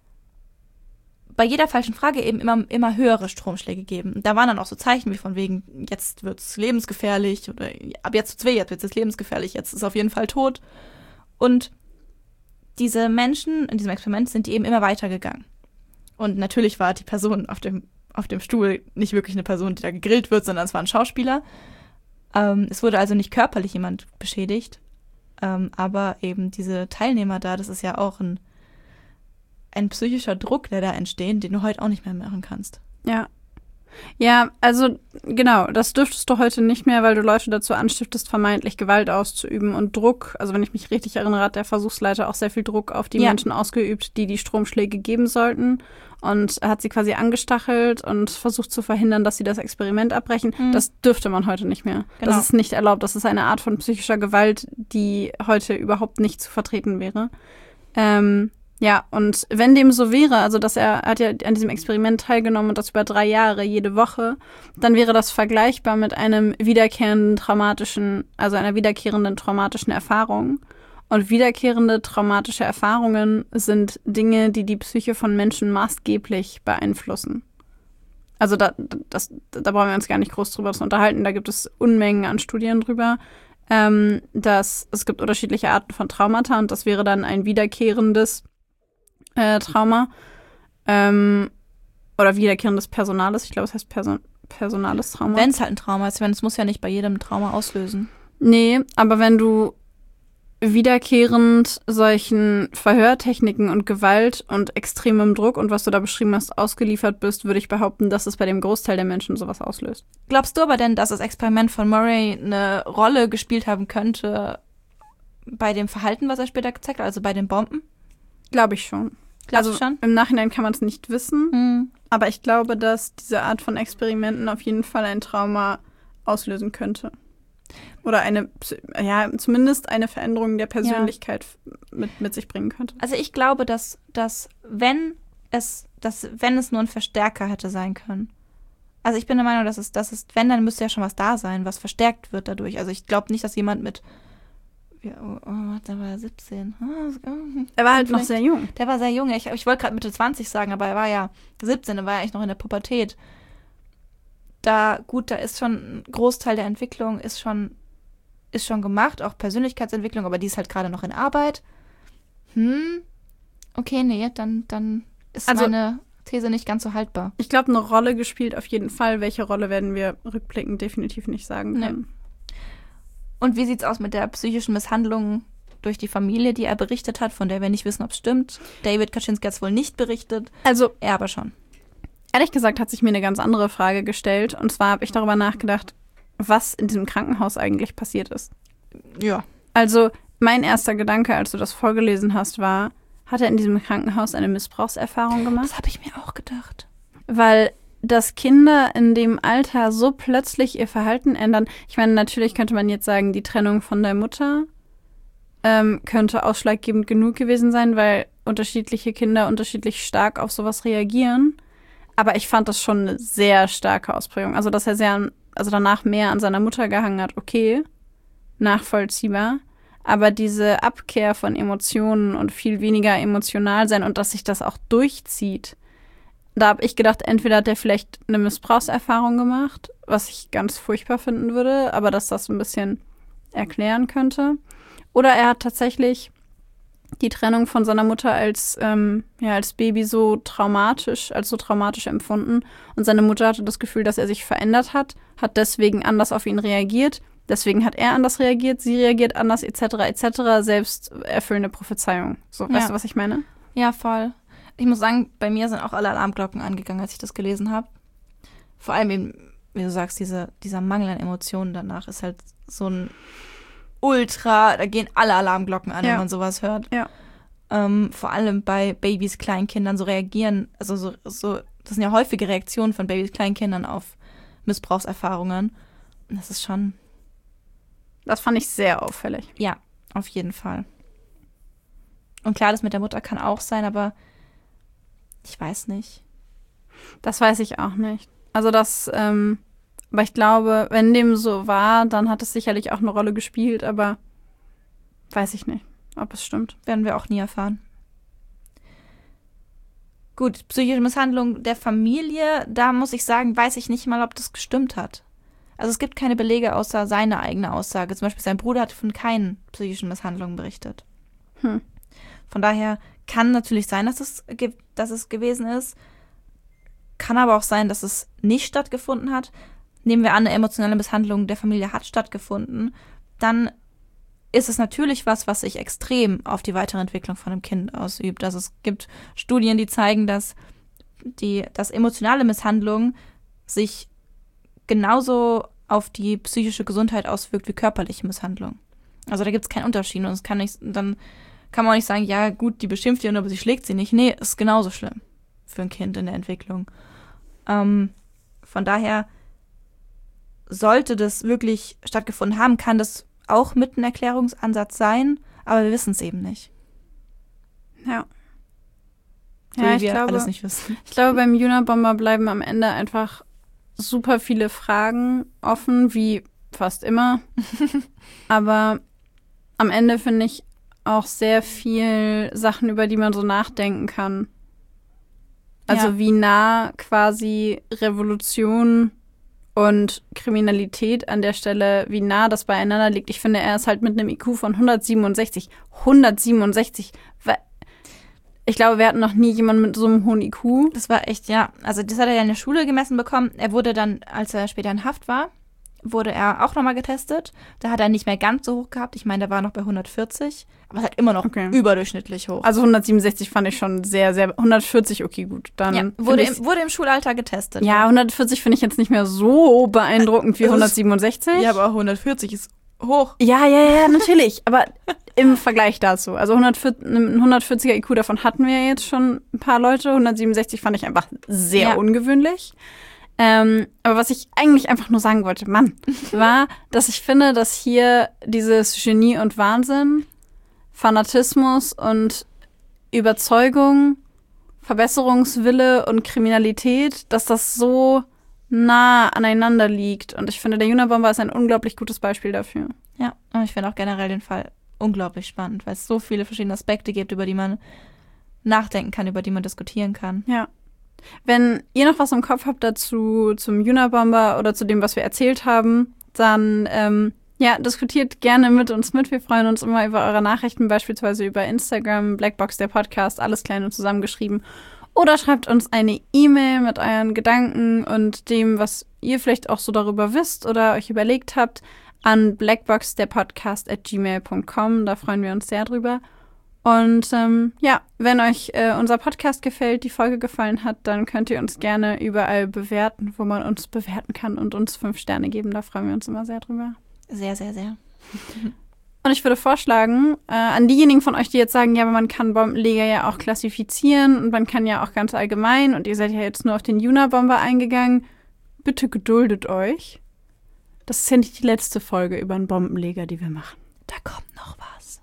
bei jeder falschen Frage eben immer höhere Stromschläge geben. Und da waren dann auch so Zeichen wie von wegen, jetzt wird's lebensgefährlich oder ab jetzt wird's weh, jetzt wird's lebensgefährlich, jetzt ist auf jeden Fall tot. Und diese Menschen in diesem Experiment sind die eben immer weitergegangen. Und natürlich war die Person auf dem Stuhl nicht wirklich eine Person, die da gegrillt wird, sondern es war ein Schauspieler. Es wurde also nicht körperlich jemand beschädigt, aber eben diese Teilnehmer da, das ist ja auch ein psychischer Druck, der da entsteht, den du heute auch nicht mehr machen kannst. Ja. Ja, also genau, das dürftest du heute nicht mehr, weil du Leute dazu anstiftest, vermeintlich Gewalt auszuüben und Druck. Also wenn ich mich richtig erinnere, hat der Versuchsleiter auch sehr viel Druck auf die Menschen ausgeübt, die Stromschläge geben sollten. Und hat sie quasi angestachelt und versucht zu verhindern, dass sie das Experiment abbrechen. Das dürfte man heute nicht mehr. Genau. Das ist nicht erlaubt. Das ist eine Art von psychischer Gewalt, die heute überhaupt nicht zu vertreten wäre. Ja, und wenn dem so wäre, also dass er hat ja an diesem Experiment teilgenommen und das über 3 Jahre, jede Woche, dann wäre das vergleichbar mit einer wiederkehrenden traumatischen Erfahrung. Und wiederkehrende traumatische Erfahrungen sind Dinge, die die Psyche von Menschen maßgeblich beeinflussen. Also da brauchen wir uns gar nicht groß drüber zu unterhalten. Da gibt es Unmengen an Studien drüber. Dass es gibt unterschiedliche Arten von Traumata und das wäre dann ein wiederkehrendes Trauma oder wiederkehrendes Personales. Ich glaube, es heißt personales Trauma. Wenn es halt ein Trauma ist, es muss ja nicht bei jedem Trauma auslösen. Nee, aber wenn du wiederkehrend solchen Verhörtechniken und Gewalt und extremem Druck und was du da beschrieben hast, ausgeliefert bist, würde ich behaupten, dass es bei dem Großteil der Menschen sowas auslöst. Glaubst du aber denn, dass das Experiment von Murray eine Rolle gespielt haben könnte bei dem Verhalten, was er später gezeigt hat, also bei den Bomben? Glaube ich schon. Glaubst du schon? Im Nachhinein kann man es nicht wissen, aber ich glaube, dass diese Art von Experimenten auf jeden Fall ein Trauma auslösen könnte. Oder zumindest eine Veränderung der Persönlichkeit mit sich bringen könnte. Also ich glaube, dass wenn es nur ein Verstärker hätte sein können. Also ich bin der Meinung, dass es, wenn, dann müsste ja schon was da sein, was verstärkt wird dadurch. Also ich glaube nicht, dass jemand mit, da war er 17. Er war halt noch sehr jung. Der war sehr jung. Ich wollte gerade Mitte 20 sagen, aber er war ja 17, er war ja eigentlich noch in der Pubertät. Da ist schon ein Großteil der Entwicklung ist schon gemacht, auch Persönlichkeitsentwicklung, aber die ist halt gerade noch in Arbeit. Okay, nee, dann ist meine These nicht ganz so haltbar. Ich glaube, eine Rolle gespielt auf jeden Fall. Welche Rolle werden wir rückblickend definitiv nicht sagen können. Nee. Und wie sieht's aus mit der psychischen Misshandlung durch die Familie, die er berichtet hat, von der wir nicht wissen, ob es stimmt? David Kaczynski hat es wohl nicht berichtet. Also, er aber schon. Ehrlich gesagt hat sich mir eine ganz andere Frage gestellt. Und zwar habe ich darüber nachgedacht, was in diesem Krankenhaus eigentlich passiert ist. Ja. Also mein erster Gedanke, als du das vorgelesen hast, war, hat er in diesem Krankenhaus eine Missbrauchserfahrung gemacht? Das habe ich mir auch gedacht. Weil dass Kinder in dem Alter so plötzlich ihr Verhalten ändern. Ich meine, natürlich könnte man jetzt sagen, die Trennung von der Mutter könnte ausschlaggebend genug gewesen sein, weil unterschiedliche Kinder unterschiedlich stark auf sowas reagieren. Aber ich fand das schon eine sehr starke Ausprägung. Also, dass er danach mehr an seiner Mutter gehangen hat, okay, nachvollziehbar. Aber diese Abkehr von Emotionen und viel weniger emotional sein und dass sich das auch durchzieht, da habe ich gedacht, entweder hat er vielleicht eine Missbrauchserfahrung gemacht, was ich ganz furchtbar finden würde, aber dass das ein bisschen erklären könnte. Oder er hat tatsächlich die Trennung von seiner Mutter als Baby so traumatisch empfunden. Und seine Mutter hatte das Gefühl, dass er sich verändert hat deswegen anders auf ihn reagiert. Deswegen hat er anders reagiert, sie reagiert anders, etc., selbsterfüllende Prophezeiung. So, weißt du, was ich meine? Ja, voll. Ich muss sagen, bei mir sind auch alle Alarmglocken angegangen, als ich das gelesen habe. Vor allem eben, wie du sagst, dieser Mangel an Emotionen danach ist halt so ein da gehen alle Alarmglocken an, wenn man sowas hört. Ja. Vor allem bei Babys, Kleinkindern so reagieren, also so, das sind ja häufige Reaktionen von Babys, Kleinkindern auf Missbrauchserfahrungen. Das ist schon... Das fand ich sehr auffällig. Ja, auf jeden Fall. Und klar, das mit der Mutter kann auch sein, aber ich weiß nicht. Das weiß ich auch nicht. Also aber ich glaube, wenn dem so war, dann hat es sicherlich auch eine Rolle gespielt, aber weiß ich nicht, ob es stimmt. Werden wir auch nie erfahren. Gut, psychische Misshandlung der Familie, da muss ich sagen, weiß ich nicht mal, ob das gestimmt hat. Also es gibt keine Belege außer seine eigene Aussage. Zum Beispiel sein Bruder hat von keinen psychischen Misshandlungen berichtet. Von daher kann natürlich sein, dass es gewesen ist. Kann aber auch sein, dass es nicht stattgefunden hat. Nehmen wir an, eine emotionale Misshandlung der Familie hat stattgefunden, dann ist es natürlich was sich extrem auf die weitere Entwicklung von einem Kind ausübt. Also es gibt Studien, die zeigen, dass emotionale Misshandlung sich genauso auf die psychische Gesundheit auswirkt wie körperliche Misshandlung. Also da gibt es keinen Unterschied. Und dann kann man auch nicht sagen, ja gut, die beschimpft sie, aber sie schlägt sie nicht. Nee, ist genauso schlimm für ein Kind in der Entwicklung. Von daher, sollte das wirklich stattgefunden haben, kann das auch mit einem Erklärungsansatz sein, aber wir wissen es eben nicht. Ja. so Ja, wie ich wir glaube- alles nicht wissen. Ich glaube, beim Unabomber bleiben am Ende einfach super viele Fragen offen, wie fast immer. Aber am Ende finde ich auch sehr viel Sachen, über die man so nachdenken kann. Also Ja. wie nah quasi Revolution und Kriminalität an der Stelle, wie nah das beieinander liegt. Ich finde, er ist halt mit einem IQ von 167. 167. Ich glaube, wir hatten noch nie jemanden mit so einem hohen IQ. Das war echt, ja. Also das hat er ja in der Schule gemessen bekommen. Er wurde dann, als er später in Haft war, wurde er auch nochmal getestet. Da hat er nicht mehr ganz so hoch gehabt. Ich meine, der war noch bei 140. Aber es ist halt immer noch Okay. überdurchschnittlich hoch. Also 167 fand ich schon sehr, sehr. 140, okay, gut. Dann ja, find wurde ich's- im Schulalter getestet. ja, 140 finde ich jetzt nicht mehr so beeindruckend wie Es ist- 167. Ja, aber 140 ist hoch. Ja, natürlich. Aber im Vergleich dazu. Also 140er IQ, davon hatten wir jetzt schon ein paar Leute. 167 fand ich einfach sehr Ja. ungewöhnlich. Aber was ich eigentlich einfach nur sagen wollte, Mann, war, dass ich finde, dass hier dieses Genie und Wahnsinn, Fanatismus und Überzeugung, Verbesserungswille und Kriminalität, dass das so nah aneinander liegt. Und ich finde, der Unabomber ist ein unglaublich gutes Beispiel dafür. Ja, und ich finde auch generell den Fall unglaublich spannend, weil es so viele verschiedene Aspekte gibt, über die man nachdenken kann, über die man diskutieren kann. Ja. Wenn ihr noch was im Kopf habt dazu, zum Unabomber oder zu dem, was wir erzählt haben, dann diskutiert gerne mit uns mit. Wir freuen uns immer über eure Nachrichten, beispielsweise über Instagram, Blackbox der Podcast, alles klein und zusammengeschrieben. Oder schreibt uns eine E-Mail mit euren Gedanken und dem, was ihr vielleicht auch so darüber wisst oder euch überlegt habt, an blackboxderpodcast@gmail.com. Da freuen wir uns sehr drüber. Und wenn euch unser Podcast gefällt, die Folge gefallen hat, dann könnt ihr uns gerne überall bewerten, wo man uns bewerten kann und uns 5 Sterne geben. Da freuen wir uns immer sehr drüber. Sehr, sehr, sehr. Und ich würde vorschlagen, an diejenigen von euch, die jetzt sagen, ja, aber man kann Bombenleger ja auch klassifizieren und man kann ja auch ganz allgemein und ihr seid ja jetzt nur auf den Unabomber eingegangen, bitte geduldet euch. Das ist ja nicht die letzte Folge über einen Bombenleger, die wir machen. Da kommt noch was.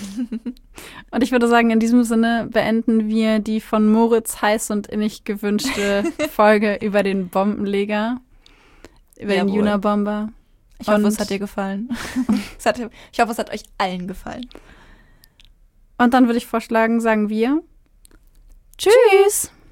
Und ich würde sagen, in diesem Sinne beenden wir die von Moritz heiß und innig gewünschte Folge über den Bombenleger, über den Jawohl. Unabomber. Ich hoffe, Und- es hat dir gefallen. Ich hoffe, es hat euch allen gefallen. Und dann würde ich vorschlagen, sagen wir Tschüss!